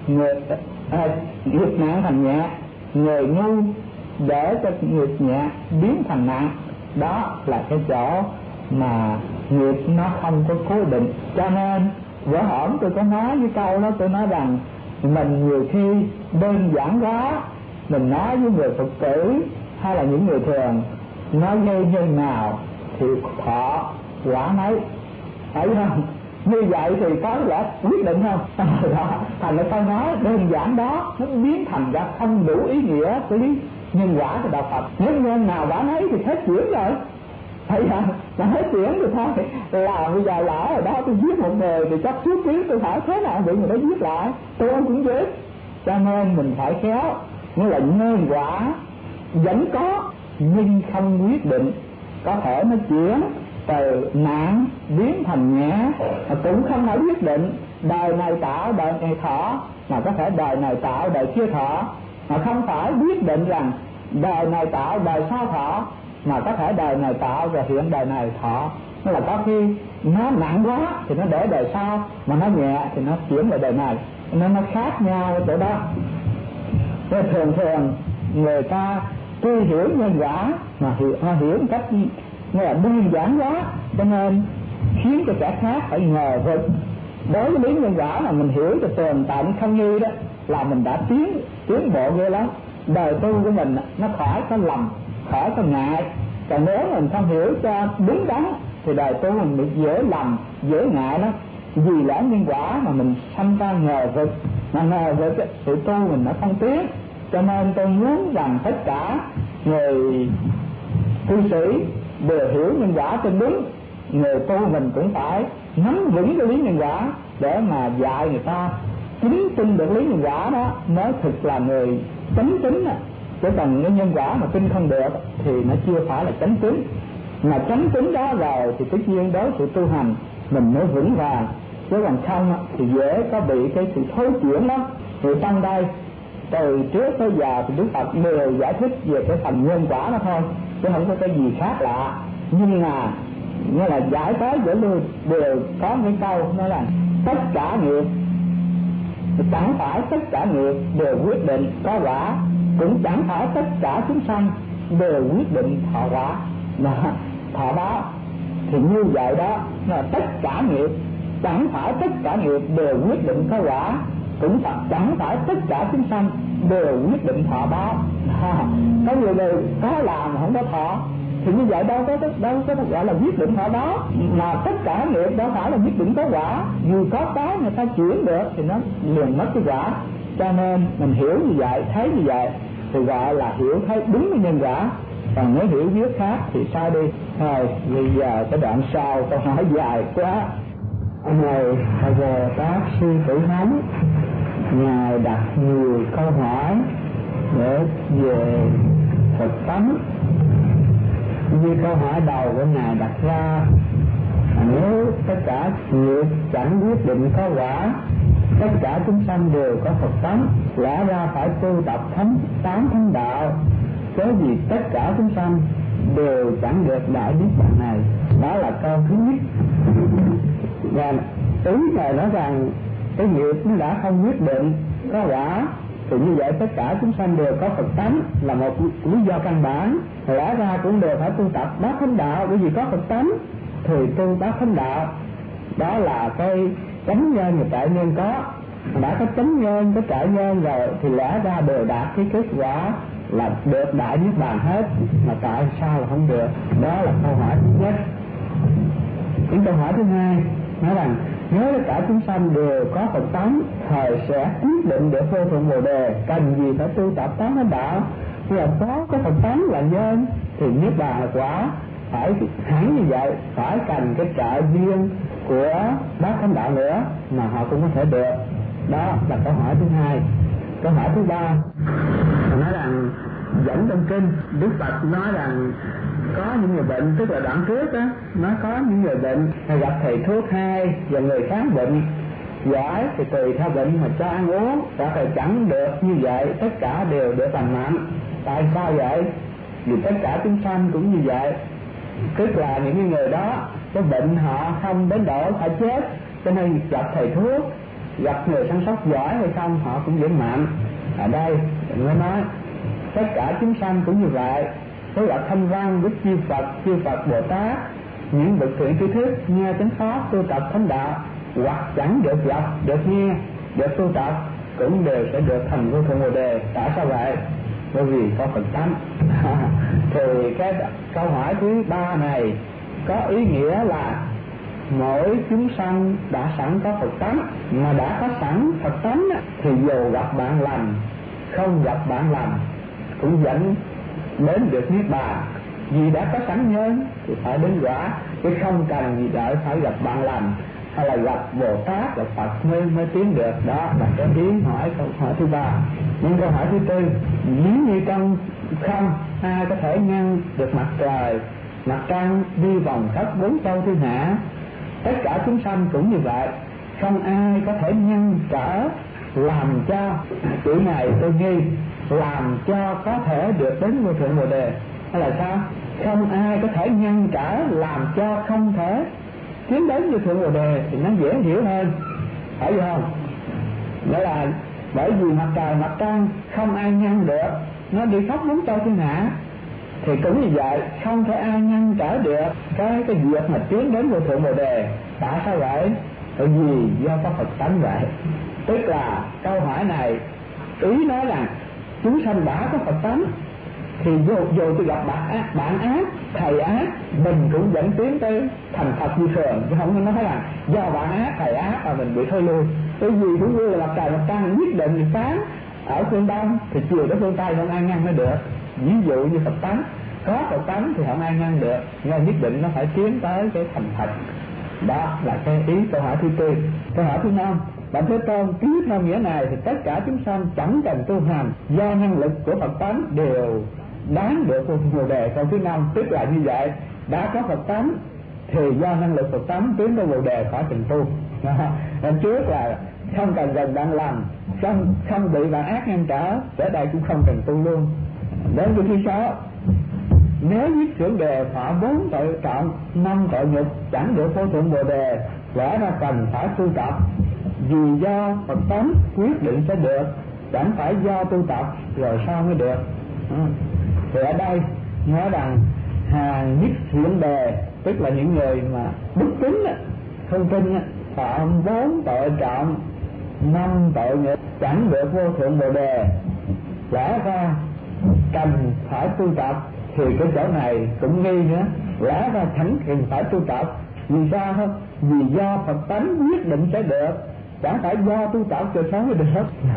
S1: nghiệp nặng thành nhẹ. Người ngu để cho nghiệp nhẹ biến thành nặng. Đó là cái chỗ mà nghiệp nó không có cố định. Cho nên bữa hổm tôi có nói với câu đó, tôi nói rằng mình nhiều khi đơn giản quá, mình nói với người Phật tử hay là những người thường nói nhân nào thì thọ quả nấy, phải không? Như vậy thì có lẽ quyết định không? Đó, thành cái câu nói đơn giản đó nó biến thành ra không đủ ý nghĩa của lý nhân quả của đạo Phật. Nếu nhân nào quả nấy thì hết chuyển rồi, thấy không? Là hết chuyển rồi thôi. Là bây giờ lỡ ở đó tôi giết một người thì chắc suốt tiếng tôi phải thế nào bị người đó giết lại, tôi cũng giết. Cho nên mình phải khéo, nghĩa là nhân quả vẫn có nhưng không quyết định. Có thể nó chuyển từ nặng biến thành nhẹ, cũng không phải quyết định. Đời này tạo đời này thọ, mà có thể đời này tạo đời kia thọ, mà không phải quyết định rằng đời này tạo đời sau thọ, mà có thể đời này tạo rồi hiện đời này thọ. Nó là có khi nó nặng quá thì nó để đời sau, mà nó nhẹ thì nó chuyển về đời này, nên nó khác nhau ở chỗ đó. Thế thường người ta tuy hiểu nhân quả mà họ hiểu một cách nghe là đơn giản quá, cho nên khiến cho kẻ khác phải ngờ vực. Đối với lý nhân quả mà mình hiểu cho tường tận không như đó là mình đã tiến bộ ghê lắm. Đời tu của mình nó khỏi có lầm, khỏi có ngại. Còn nếu mình không hiểu cho đúng đắn thì đời tu mình bị dễ lầm, dễ ngại lắm. Vì lẽ nhân quả mà mình sanh ra ngờ vực, mà ngờ vực sự tu mình nó không tiến. Cho nên tôi muốn rằng tất cả người tu sĩ đều hiểu nhân quả cho đúng. Người tu mình cũng phải nắm vững cái lý nhân quả để mà dạy người ta chứng tin được lý nhân quả đó mới thực là người chánh tín. Chứ còn cái nhân quả mà tin không được thì nó chưa phải là chánh tín. Mà chánh tín đó rồi thì tất nhiên đối sự tu hành mình mới vững vàng, chứ còn không thì dễ có bị cái sự thối chuyển lắm. Thì trong đây từ trước tới giờ thì Đức Phật đều giải thích về cái phần nhân quả đó thôi, chứ không có cái gì khác lạ. Nhưng mà như là giải tới giữa lui đều có cái câu nói là tất cả nghiệp, chẳng phải tất cả nghiệp đều quyết định có quả, cũng chẳng phải tất cả chúng sanh đều quyết định thọ quả. Thọ đó thì như vậy đó là tất cả nghiệp, chẳng phải tất cả nghiệp đều quyết định có quả, cũng chẳng phải tất cả chúng sanh đều quyết định thọ báo. Có nhiều người có làm không có thọ thì như vậy đâu có gọi là quyết định thọ đó. Mà tất cả nghiệp đâu phải là quyết định có quả, dù có cái người ta chuyển được thì nó liền mất cái quả. Cho nên mình hiểu như vậy, thấy như vậy thì gọi là hiểu thấy đúng cái nhân quả. Còn nếu hiểu biết khác thì sao đi. Thôi bây giờ cái đoạn sau câu hỏi dài quá. Ngài Bồ Tát Sư Tử Hán Ngài đặt nhiều câu hỏi để về Phật tánh. Như câu hỏi đầu của Ngài đặt ra, nếu tất cả nghiệp chẳng quyết định có quả, tất cả chúng sanh đều có Phật tánh, lẽ ra phải tu tập tám thánh đạo, cớ gì tất cả chúng sanh đều chẳng được đại niết bàn này. Đó là câu thứ nhất. Và ý Ngài nói rằng cái nghiệp nó đã không quyết định có quả thì như vậy tất cả chúng sanh đều có Phật tánh là một lý do căn bản. Lẽ ra cũng đều phải tu tập bát thánh đạo, bởi vì có Phật tánh thì tu bát thánh đạo. Đó là cái chánh nhân và trại nhân có. Đã có chánh nhân, có trại nhân rồi thì lẽ ra đều đạt cái kết quả là được đại niết bàn hết, mà tại sao là không được? Đó là câu hỏi thứ nhất. Những câu hỏi thứ hai nói rằng nếu tất cả chúng sanh đều có Phật tánh, thời sẽ quyết định để vô thượng Bồ đề, cần gì phải tu tập tám thánh đạo. Khi là có Phật tánh là nhân thì niết bàn là quả, phải hẳn như vậy, phải cần cái trợ duyên của bát thánh đạo nữa mà họ cũng có thể được. Đó là câu hỏi thứ hai. Câu hỏi thứ ba nói rằng dẫn trong kinh Đức Phật nói rằng có những người bệnh, tức là đoạn trước á, nó có những người bệnh gặp thầy thuốc hay và người khác bệnh giỏi thì tùy theo bệnh mà cho ăn uống, hoặc là chẳng được như vậy, tất cả đều được lành mạnh. Tại sao vậy? Vì tất cả chúng sanh cũng như vậy, tức là những người đó cái bệnh họ không đến độ phải chết, cho nên gặp thầy thuốc, gặp người chăm sóc giỏi hay không họ cũng vẫn mạnh. Ở đây mới nói tất cả chúng sanh cũng như vậy. Thế là Thanh Văn, Đức Chư Phật Bồ Tát, những bậc thiện tri thức nghe chánh pháp tu tập thánh đạo, hoặc chẳng được gặp, được nghe, được tu tập cũng đều sẽ được thành vô thượng Bồ đề. Tại sao vậy? Bởi vì có Phật tánh. Thì cái câu hỏi thứ ba này có ý nghĩa là mỗi chúng sanh đã sẵn có Phật tánh, mà đã có sẵn Phật tánh thì dù gặp bạn lành, không gặp bạn lành cũng vẫn đến được niết bàn, vì đã có sẵn nhân thì phải đến quả, chứ không cần gì đợi phải gặp bạn lành hay là gặp Bồ Tát, gặp Phật mới tiến được. Đó là cái ý hỏi câu hỏi thứ ba. Nhưng câu hỏi thứ tư, nếu như trong không ai có thể ngăn được mặt trời, mặt trăng đi vòng khắp bốn châu thiên hạ, tất cả chúng sanh cũng như vậy, không ai có thể ngăn trở làm cho chữ này tôi nghi làm cho có thể được đến vô thượng Bồ Đề, hay là sao? Không ai có thể ngăn trở làm cho không thể tiến đến vô thượng Bồ Đề thì nó dễ hiểu hơn, phải không? Đó là bởi vì mặt trời mặt trăng không ai ngăn được, nó đi khắp bốn châu thiên hạ, thì cũng như vậy không thể ai ngăn trở được cái việc mà tiến đến vô thượng Bồ Đề. Tại sao vậy? Bởi vì do có Phật tánh vậy. Tức là câu hỏi này ý nói rằng chúng sanh đã có Phật tánh thì dù tôi gặp bạn ác, thầy ác, mình cũng vẫn tiến tới thành Phật như thường, chứ không có nói là do bạn ác, thầy ác mà mình bị thôi lui. Bởi vì cũng như là mặt trời mặt trăng quyết định sáng ở phương Đông thì chiều tới phương Tây không ai ngăn nó được. Ví dụ như Phật tánh, có Phật tánh thì không ai ngăn được, nhưng nhất định nó phải tiến tới cái thành Phật. Đó là cái ý câu hỏi thứ tư. Câu hỏi thứ năm, Bạch Thế Tôn cứ theo nghĩa này thì tất cả chúng sanh chẳng cần tu hành, do năng lực của Phật tánh đều đáng được vô thượng Bồ Đề. Câu thứ năm tức là như vậy, đã có Phật tánh thì do năng lực Phật tánh tiến tới Bồ Đề khỏi cần tu. Lần trước là không cần gần bạn lành, không bị bạn ác ngăn trở, ở đây cũng không cần tu luôn. Đến cái thứ sáu, nếu nhất trưởng đề thọ 4 tội trọng, 5 tội nhục chẳng được vô thượng Bồ Đề, lẽ ra cần phải tu tập, vì do Phật tánh quyết định sẽ được, chẳng phải do tu tập rồi sao mới được. Thì ở đây nói rằng hàng nhất trưởng đề tức là những người mà đức tính không tin, thọ 4 tội trọng, 5 tội nhục chẳng được vô thượng Bồ Đề, lẽ ra cần phải tu tập. Thì cái chỗ này cũng nghi nữa, lẽ ra chẳng cần phải tu tập. Vì sao không? Vì do Phật tánh quyết định sẽ được, chẳng phải do tu tập rồi sao mới được.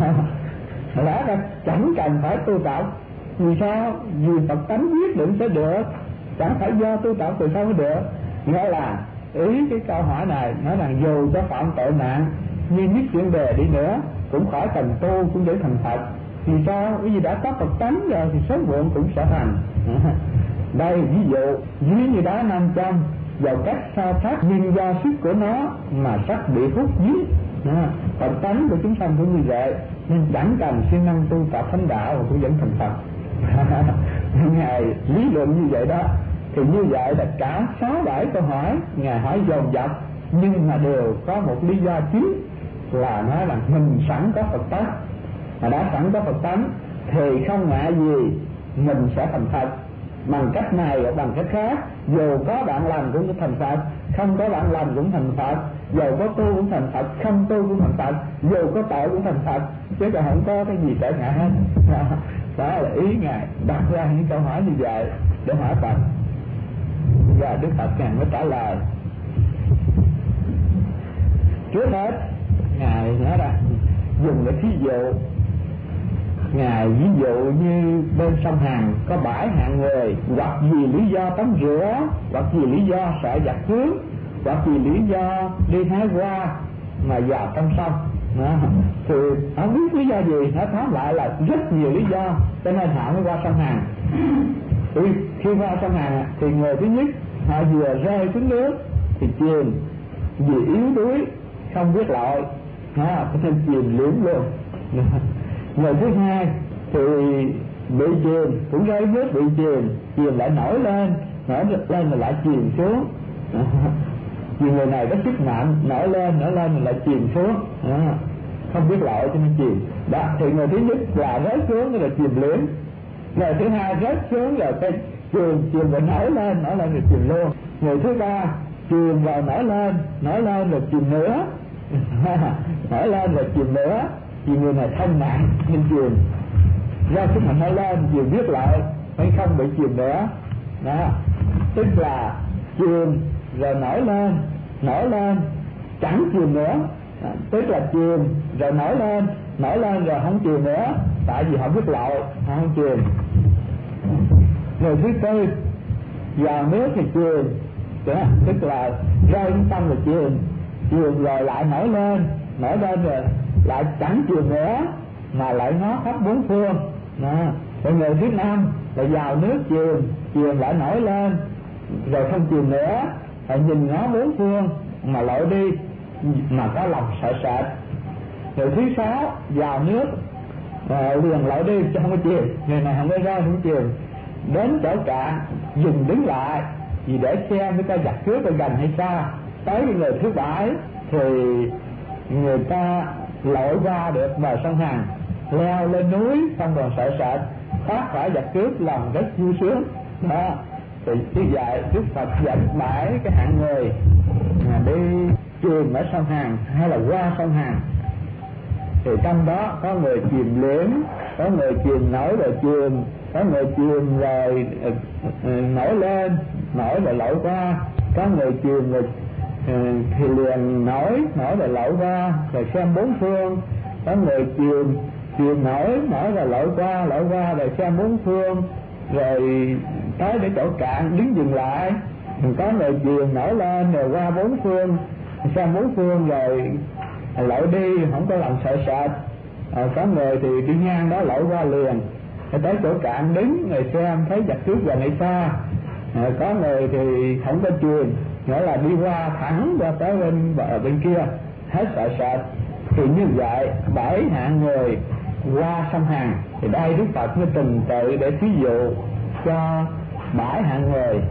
S1: Lẽ ra chẳng cần phải tu tập. Vì sao? Vì Phật tánh quyết định sẽ được, chẳng phải do tu tập rồi sao mới được. Nghĩa là ý cái câu hỏi này nói rằng dù cho phạm tội nặng như nhất chuyển đề đi nữa cũng khỏi cần tu, cũng để thành Phật. Vì sao? Bởi vì đã có Phật tánh rồi thì sớm muộn cũng sẽ thành. Đây ví dụ dưới như đá nam châm, vào cách sao sát nhưng do sức của nó mà sắt bị hút giết. Phật tánh của chúng sanh cũng như vậy, nên chẳng cần siêng năng tu tập thánh đạo mà cũng vẫn thành Phật. Ngài lý luận như vậy đó. Thì như vậy là cả 6-7 câu hỏi Ngài hỏi dồn dập, nhưng mà đều có một lý do chính là nói là mình sẵn có Phật tánh, mà đã sẵn có Phật tánh thì không ngại gì mình sẽ thành Phật bằng cách này hoặc bằng cách khác. Dù có bạn làm cũng thành Phật, không có bạn làm cũng thành Phật. Dù có tu cũng thành Phật, không tu cũng thành Phật. Dù có tội cũng thành Phật, chứ còn không có cái gì trở ngại hết. Đó là ý Ngài đặt ra những câu hỏi như vậy để hỏi Phật. Và Đức Phật Ngài mới trả lời. Trước hết Ngài nói rằng dùng cái thí dụ. Ngài ví dụ như bên sông Hàn có 7 hạng người, hoặc vì lý do tắm rửa, hoặc vì lý do sợ giặc cướp, hoặc vì lý do đi hái hoa mà vào trong sông. Thì không biết lý do gì, nó tóm lại là rất nhiều lý do cho nên họ mới qua sông Hàn. Khi qua sông Hàn thì người thứ nhất họ vừa rơi xuống nước thì chìm, vì yếu đuối không biết lội, cho nên chìm liễm luôn. Người thứ hai thì bị chìm, cũng rơi nước bị chìm lại nổi lên rồi lại chìm xuống. Vì người này có sức mạnh, nổi lên rồi lại chìm xuống, không biết lội cho nên chìm. Đó, thì người thứ nhất là rớt xuống rồi chìm liễm. Người thứ hai rớt xuống rồi cái chìm rồi nổi lên rồi chìm luôn. Người thứ ba chìm rồi nổi lên rồi chìm nữa, nổi lên rồi chìm nữa. Vì người này thân nặng nên chìm, do sức mạnh nổi lên vừa biết lại mới không bị chìm nữa. Đó, tức là chìm rồi nổi lên chẳng chìm nữa. Đó, tức là chìm rồi nổi lên rồi không chìm nữa, tại vì họ biết lội, họ không chìm. Người thứ tư, vào nước thì chìm, tức là rơi xuống sông rồi chìm rồi lại nổi lên rồi lại chẳng chìm nữa mà lại ngó khắp bốn phương. Đó. Rồi người thứ năm là vào nước chìm lại nổi lên rồi không chìm nữa, lại nhìn ngó bốn phương mà lội đi mà có lòng sợ sệt. Người thứ sáu vào nước liền lội đi chứ không có chìm, người này không có ra không chìm, đến chỗ cạn dừng đứng lại vì để xem người ta giặc cướp ở gần hay xa. Tới người thứ bảy thì người ta lội qua được bờ sông Hằng, leo lên núi không còn sợ sệt, thoát khỏi giặc cướp, lòng rất vui sướng. Đó thì như vậy Đức Phật dẫn 7 cái hạng người mà đi chìm ở sông Hằng hay là qua sông Hằng. Thì trong đó có người chìm liễm, có người chìm nổi rồi chìm, có người chìm rồi nổi lên rồi lội qua, có người chìm rồi thì liền nổi rồi lội qua rồi xem bốn phương, có người chìm nổi rồi lội qua rồi xem bốn phương rồi tới để chỗ cạn đứng dừng lại, có người chìm nổi lên rồi qua bốn phương xem bốn phương rồi lội đi không có lòng sợ sệt. Có người thì đi ngang đó lội qua liền, tới chỗ cạn đứng rồi xem thấy giặc cướp gần hay xa. Có người thì không có chìm, nghĩa là đi qua thẳng qua tới bên kia hết sợ sệt. Thì như vậy 7 hạng người qua sông Hằng. Thì đây Đức Phật mới từng tự để thí dụ cho 7 hạng người.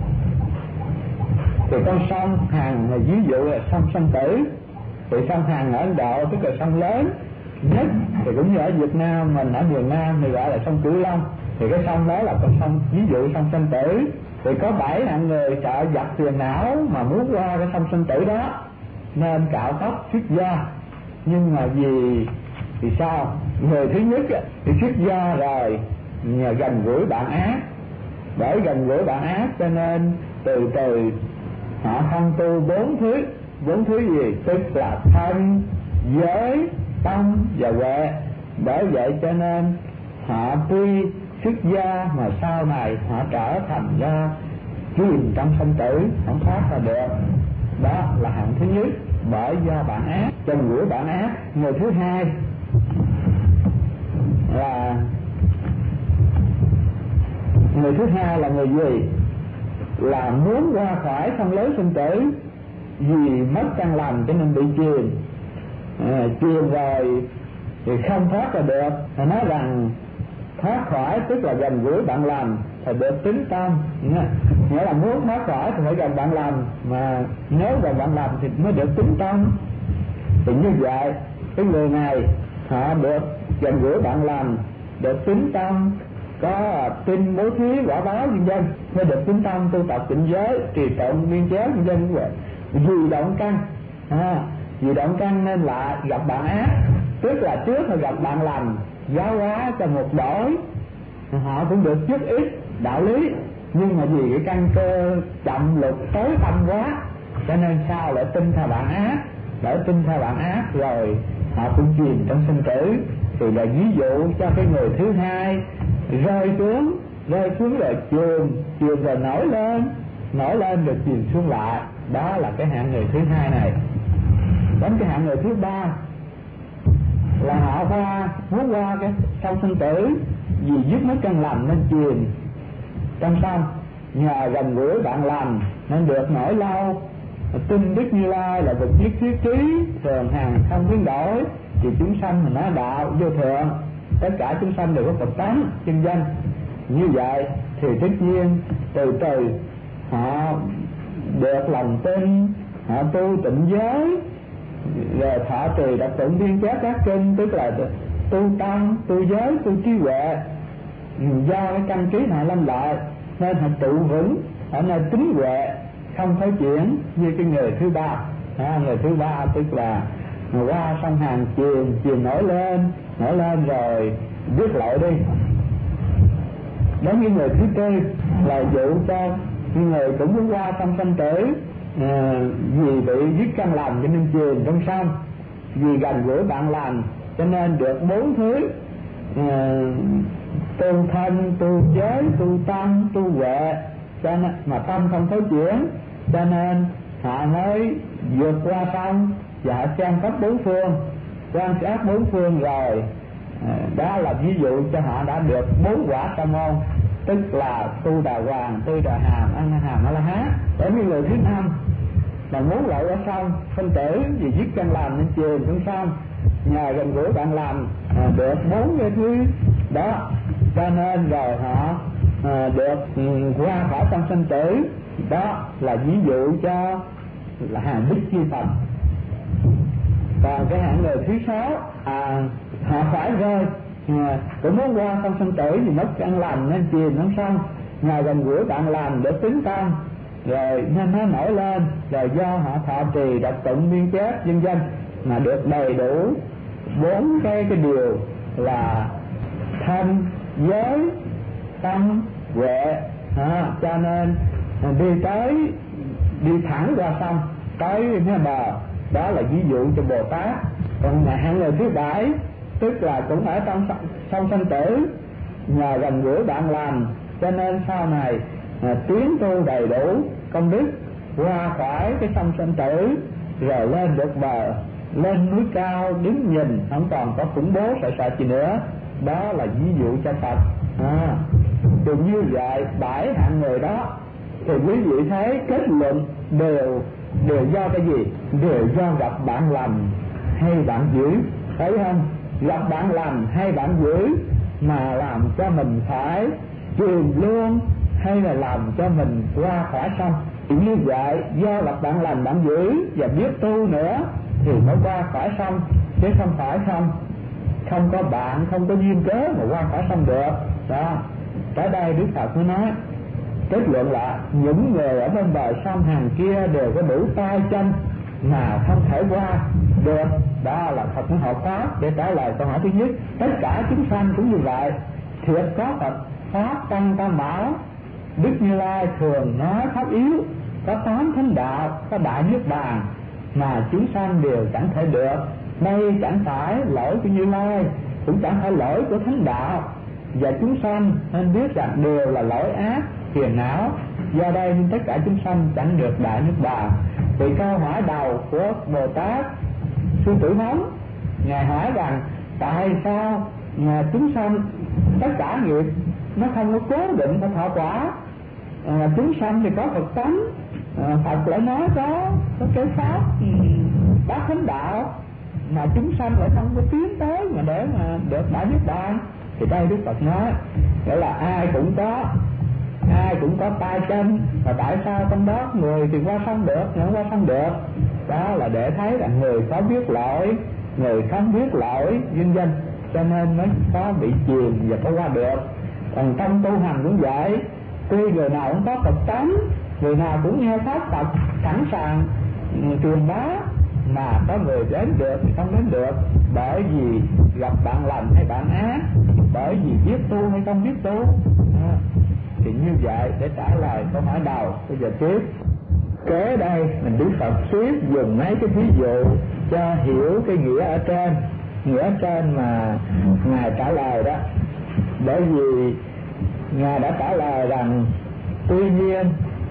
S1: Thì con sông Hằng là ví dụ là sông Sanh Tử. Thì sông Hằng ở Ấn Độ tức là sông lớn nhất, thì cũng như ở Việt Nam mình, ở miền Nam thì gọi là sông Cửu Long. Thì cái sông đó là con sông ví dụ sông Sanh Tử. Thì có 7 hạng người sợ giặc phiền não mà muốn qua cái sông Sanh Tử đó nên cạo tóc xuất gia. Nhưng mà vì sao? Người thứ nhất thì xuất gia rồi nhờ gần gũi bạn ác, bởi gần gũi bạn ác cho nên từ từ họ không tu 4 thứ gì, tức là thân, giới, tâm và huệ. Bởi vậy cho nên họ tuy xuất gia mà sau này họ trở thành ra chìm trong sanh tử không thoát ra được. Đó là hạng thứ nhất, bởi do bạn ác, gần gũi bạn ác. Người thứ hai là người gì? Là muốn qua khỏi sông lớn sinh tử, vì mất căn lành cho nên bị chìm rồi thì không thoát ra được. Họ nói rằng thoát khỏi tức là gần gũi bạn lành thì được tính tâm, nghĩa là muốn thoát khỏi thì phải gần bạn lành, mà nếu gần bạn lành thì mới được tính tâm. Thì như vậy cái người này họ được gần gũi bạn lành, được tính tâm, có tin bố thí quả báo vân vân, mới được tính tâm tu tập tịnh giới, trì tụng niên chế vân vân. Vì động căn nên lại gặp bạn ác, tức là trước là gặp bạn lành giáo hóa cho một đổi, họ cũng được chút ít đạo lý, nhưng mà vì cái căn cơ chậm lục tối tâm quá cho nên sao lại tin theo bạn ác, rồi họ cũng chìm trong sinh tử. Thì là ví dụ cho cái người thứ hai rơi xuống rồi chìm rồi nổi lên rồi chìm xuống lại. Đó là cái hạng người thứ hai này. Đến cái hạng người thứ ba là họ muốn qua cái sông sinh tử, vì dứt mất căn lành nên chìm trong sông, nhờ gần gũi bạn lành nên được nổi lâu. Tin Đức Như Lai là vực nhất thiết trí, thường hằng không biến đổi. Thì chúng sanh mình nói đạo vô thượng, tất cả chúng sanh đều có Phật tánh chân danh. Như vậy thì tất nhiên từ từ họ được lòng tin, họ tu tịnh giới, rồi thọ trì đọc tụng biên chép các kinh, tức là tu tâm, tu giới, tu trí huệ. Do cái căn trí họ lâm lại nên họ trụ vững ở nơi tính huệ, không phải chuyển như cái người thứ ba. Người thứ ba tức là qua sông Hằng chìm nổi lên rồi biết lội đi. Đến những người thứ tư là dụ cho những người cũng muốn qua sông sanh tử, vì bị giết căn lành cho nên chìm trong sông, vì gần gũi bạn lành cho nên được 4 thứ: tu thân, tu giới, tu tâm, tu huệ, cho nên mà tâm không thối chuyển, cho nên họ mới vượt qua sông và họ xem khắp 4 phương, quan sát 4 phương rồi. Đó là ví dụ cho họ đã được 4 quả sa môn, tức là tu đà hoàng, tu đà hàm, ăn hàm a la hán. Để những người thứ 5 mà muốn lội qua sông sanh tử vì giết căn lành nên chìm xuống sông, nhờ gần gũi bạn làm được 4 cái thứ đó, cho nên rồi họ được qua khỏi sông sanh tử. Đó là ví dụ cho là hàng bích chi Phật. Còn cái hạng người thứ 6 họ phải rơi, cũng muốn qua sông sanh tử thì mất căn lành nên chìm xuống sông, nhờ gần gũi bạn làm để tính tâm, rồi nên nó nổi lên, rồi do họ thọ trì đọc tụng biên chép vân vân mà được đầy đủ 4 cái điều là thân, giới, tâm, huệ, cho nên đi thẳng qua sông tới cái bờ. Đó là ví dụ cho Bồ Tát. Còn hạng người thứ 7 tức là cũng ở trong sông sanh tử, nhờ gần gũi bạn làm cho nên sau này tiến tu đầy đủ công đức, qua khỏi cái sông sanh tử rồi lên được bờ, lên núi cao đứng nhìn không còn có khủng bố sợ gì nữa. Đó là ví dụ cho Phật. Thì như vậy 7 hạng người đó thì quý vị thấy kết luận đều do cái gì? Đều do gặp bạn lành hay bạn dữ, thấy không? Gặp bạn lành hay bạn dữ mà làm cho mình phải chìm luôn, hay là làm cho mình qua khỏi sông. Thì như vậy do gặp bạn lành bạn dữ và biết tu nữa thì mới qua khỏi sông, chứ không phải không có bạn, không có duyên cớ mà qua khỏi sông được. Đó, tới đây Đức Phật mới nói kết luận là những người ở bên bờ sông hàng kia đều có đủ tay chân mà không thể qua được. Đó là Phật mới hộ pháp để trả lời câu hỏi thứ nhất. Tất cả chúng sanh cũng như vậy. Thiệt có Phật pháp tăng tam bảo, Đức Như Lai thường nói pháp yếu, có 8 thánh đạo, có đại niết bàn mà chúng sanh đều chẳng thể được. Đây chẳng phải lỗi của Như Lai, cũng chẳng phải lỗi của thánh đạo, và chúng sanh nên biết rằng đều là lỗi ác phiền não, do đây nên tất cả chúng sanh chẳng được đại niết bàn. Thì câu hỏi đầu của Bồ Tát Sư Tử Hống, ngài hỏi rằng tại sao chúng sanh tất cả nghiệp nó không có cố định phải thọ quả, chúng sanh thì có Phật tánh, Phật lại nói có cái pháp bát thánh đạo mà chúng sanh lại không có tiến tới mà để mà được đại niết bàn. Thì đây Đức Phật nói nghĩa là ai cũng có tay chân, mà tại sao trong đó người thì qua sông được, người không qua sông được? Đó là để thấy là người có biết lỗi, người không biết lỗi vân vân, cho nên mới có bị chìm và có qua được. Còn trong tu hành cũng vậy, tuy người nào cũng có Phật tánh, người nào cũng nghe pháp Phật sẵn sàng truyền bá, mà có người đến được thì không đến được, bởi vì gặp bạn lành hay bạn ác, bởi vì biết tu hay không biết tu. Thì như vậy để trả lời câu hỏi đầu. Bây giờ tiếp kế đây mình Đức Phật thuyết dùng mấy cái ví dụ cho hiểu cái nghĩa ở trên, nghĩa ở trên mà ngài trả lời đó. Bởi vì ngài đã trả lời rằng tuy nhiên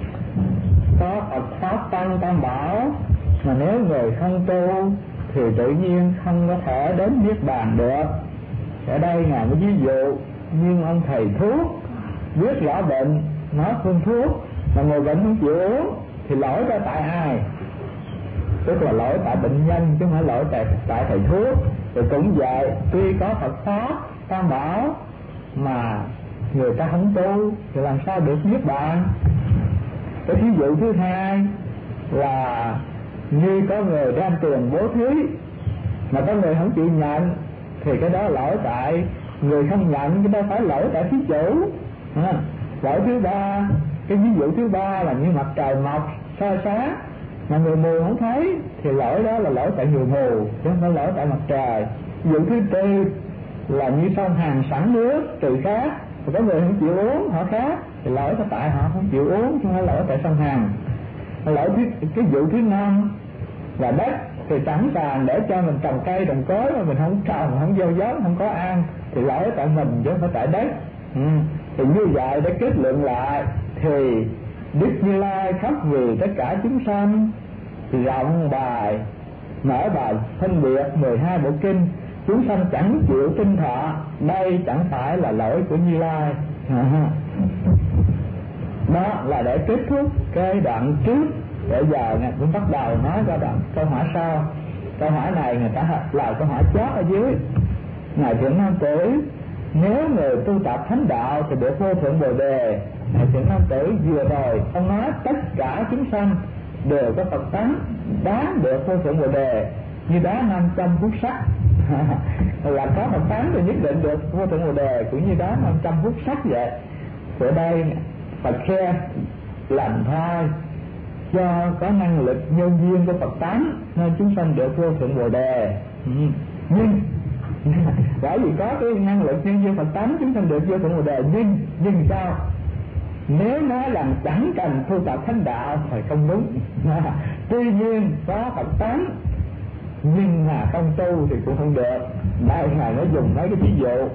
S1: có Phật pháp tăng tam bảo, mà nếu người không tu thì tự nhiên không có thể đến niết bàn được. Ở đây ngài mới ví dụ nhưng ông thầy thuốc biết rõ bệnh nói phương thuốc mà người bệnh không chịu uống thì lỗi ra tại ai? Tức là lỗi tại bệnh nhân chứ không phải lỗi tại thầy thuốc. Rồi cũng vậy, tuy có Phật pháp tam bảo mà người ta không tu thì làm sao được niết bàn? Cái ví dụ thứ hai là như có người đem tiền bố thí mà có người không chịu nhận thì cái đó lỗi tại người không nhận, cái đó phải lỗi tại thí chủ. Lỗi thứ ba, cái ví dụ thứ ba là như mặt trời mọc soi sáng mà người mù không thấy thì lỗi đó là lỗi tại người mù chứ không phải lỗi tại mặt trời. Ví dụ thứ tư là như sông Hàn sẵn nước từ khác có người không chịu uống họ khác, thì lỗi có tại họ không chịu uống chứ không phải lỗi tại sông Hằng. Lỗi cái vụ thứ 5 là đất thì sẵn sàng để cho mình trồng cây trồng cối mà mình không trồng, không gieo giống, không có ăn, thì lỗi tại mình chứ không phải tại đất. Thì như vậy để kết luận lại thì Đức Như Lai khóc vì tất cả chúng sanh, rộng bài mở bài phân biệt 12 bộ kinh, chúng sanh chẳng chịu tinh thọ, đây chẳng phải là lỗi của Như Lai. Đó là để kết thúc cái đoạn trước. Bây giờ cũng bắt đầu nói ra đoạn câu hỏi sau. Câu hỏi này người ta là câu hỏi chót ở dưới. Ngài Thiện Nam Tử, nếu người tu tập thánh đạo thì được vô thượng Bồ Đề. Ngài Thiện Nam Tử, vừa rồi ông nói tất cả chúng sanh đều có Phật tánh đáng được vô thượng Bồ Đề, như đá 500 phút sắt. Là có Phật tánh thì nhất định được vô thượng Bồ Đề, cũng như đá 500 phút sắt vậy. Ở đây Phật khen làm thôi cho có năng lực nhân duyên của Phật tánh nên chúng sanh được vô thượng Bồ Đề. Nhưng bởi vì có cái năng lực nhân duyên Phật tánh chúng sanh được vô thượng Bồ Đề, nhưng sao? Nếu nói rằng chẳng cần tu tập thánh đạo thì không đúng. Tuy nhiên có Phật tánh nhưng mà không tu thì cũng không được. Đây Ngài nó dùng mấy cái ví dụ.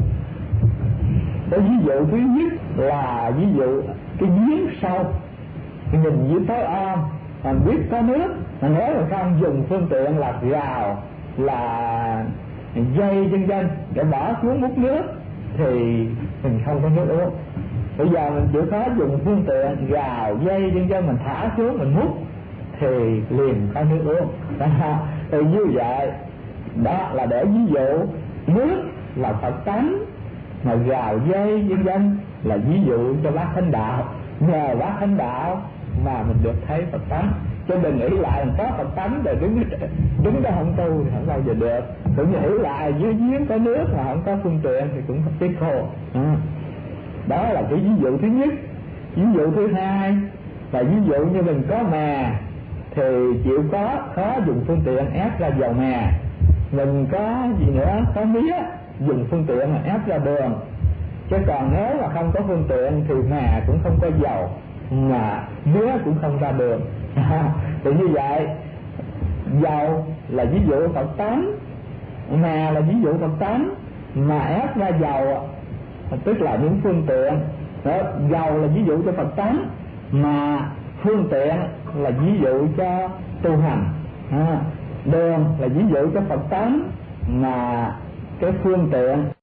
S1: Cái ví dụ thứ nhất là ví dụ cái giếng sâu, nhìn dưới tối om mà biết có nước, mà nếu mà không dùng phương tiện là rào, là dây vân vân để bỏ xuống múc nước thì mình không có nước uống. Bây giờ mình chịu khó dùng phương tiện rào dây vân vân, mình thả xuống mình múc thì liền có nước uống. Thì như vậy đó là để ví dụ nước là Phật tánh, mà rào dây vân vân là ví dụ cho bác thánh đạo. Nhờ bác thánh đạo mà mình được thấy Phật tánh, chứ đừng nghĩ lại có Phật tánh rồi đứng đó không tu thì không bao giờ được. Cũng như nghĩ lại dưới giếng có nước mà không có phương tiện thì cũng tiếc khô. Đó là cái ví dụ thứ nhất. Ví dụ thứ hai là ví dụ như mình có mè thì chịu khó dùng phương tiện ép ra dầu mè. Mình có gì nữa, có mía, dùng phương tiện mà ép ra đường. Chứ còn nếu mà không có phương tiện thì mè cũng không có dầu, mà mía cũng không ra đường. Thì như vậy dầu là ví dụ Phật tánh, mè là ví dụ Phật tánh, mà ép ra dầu tức là những phương tiện. Đó, dầu là ví dụ cho Phật tánh, mà phương tiện là ví dụ cho tu hành. Đường là ví dụ cho Phật tánh, mà cái phương tiện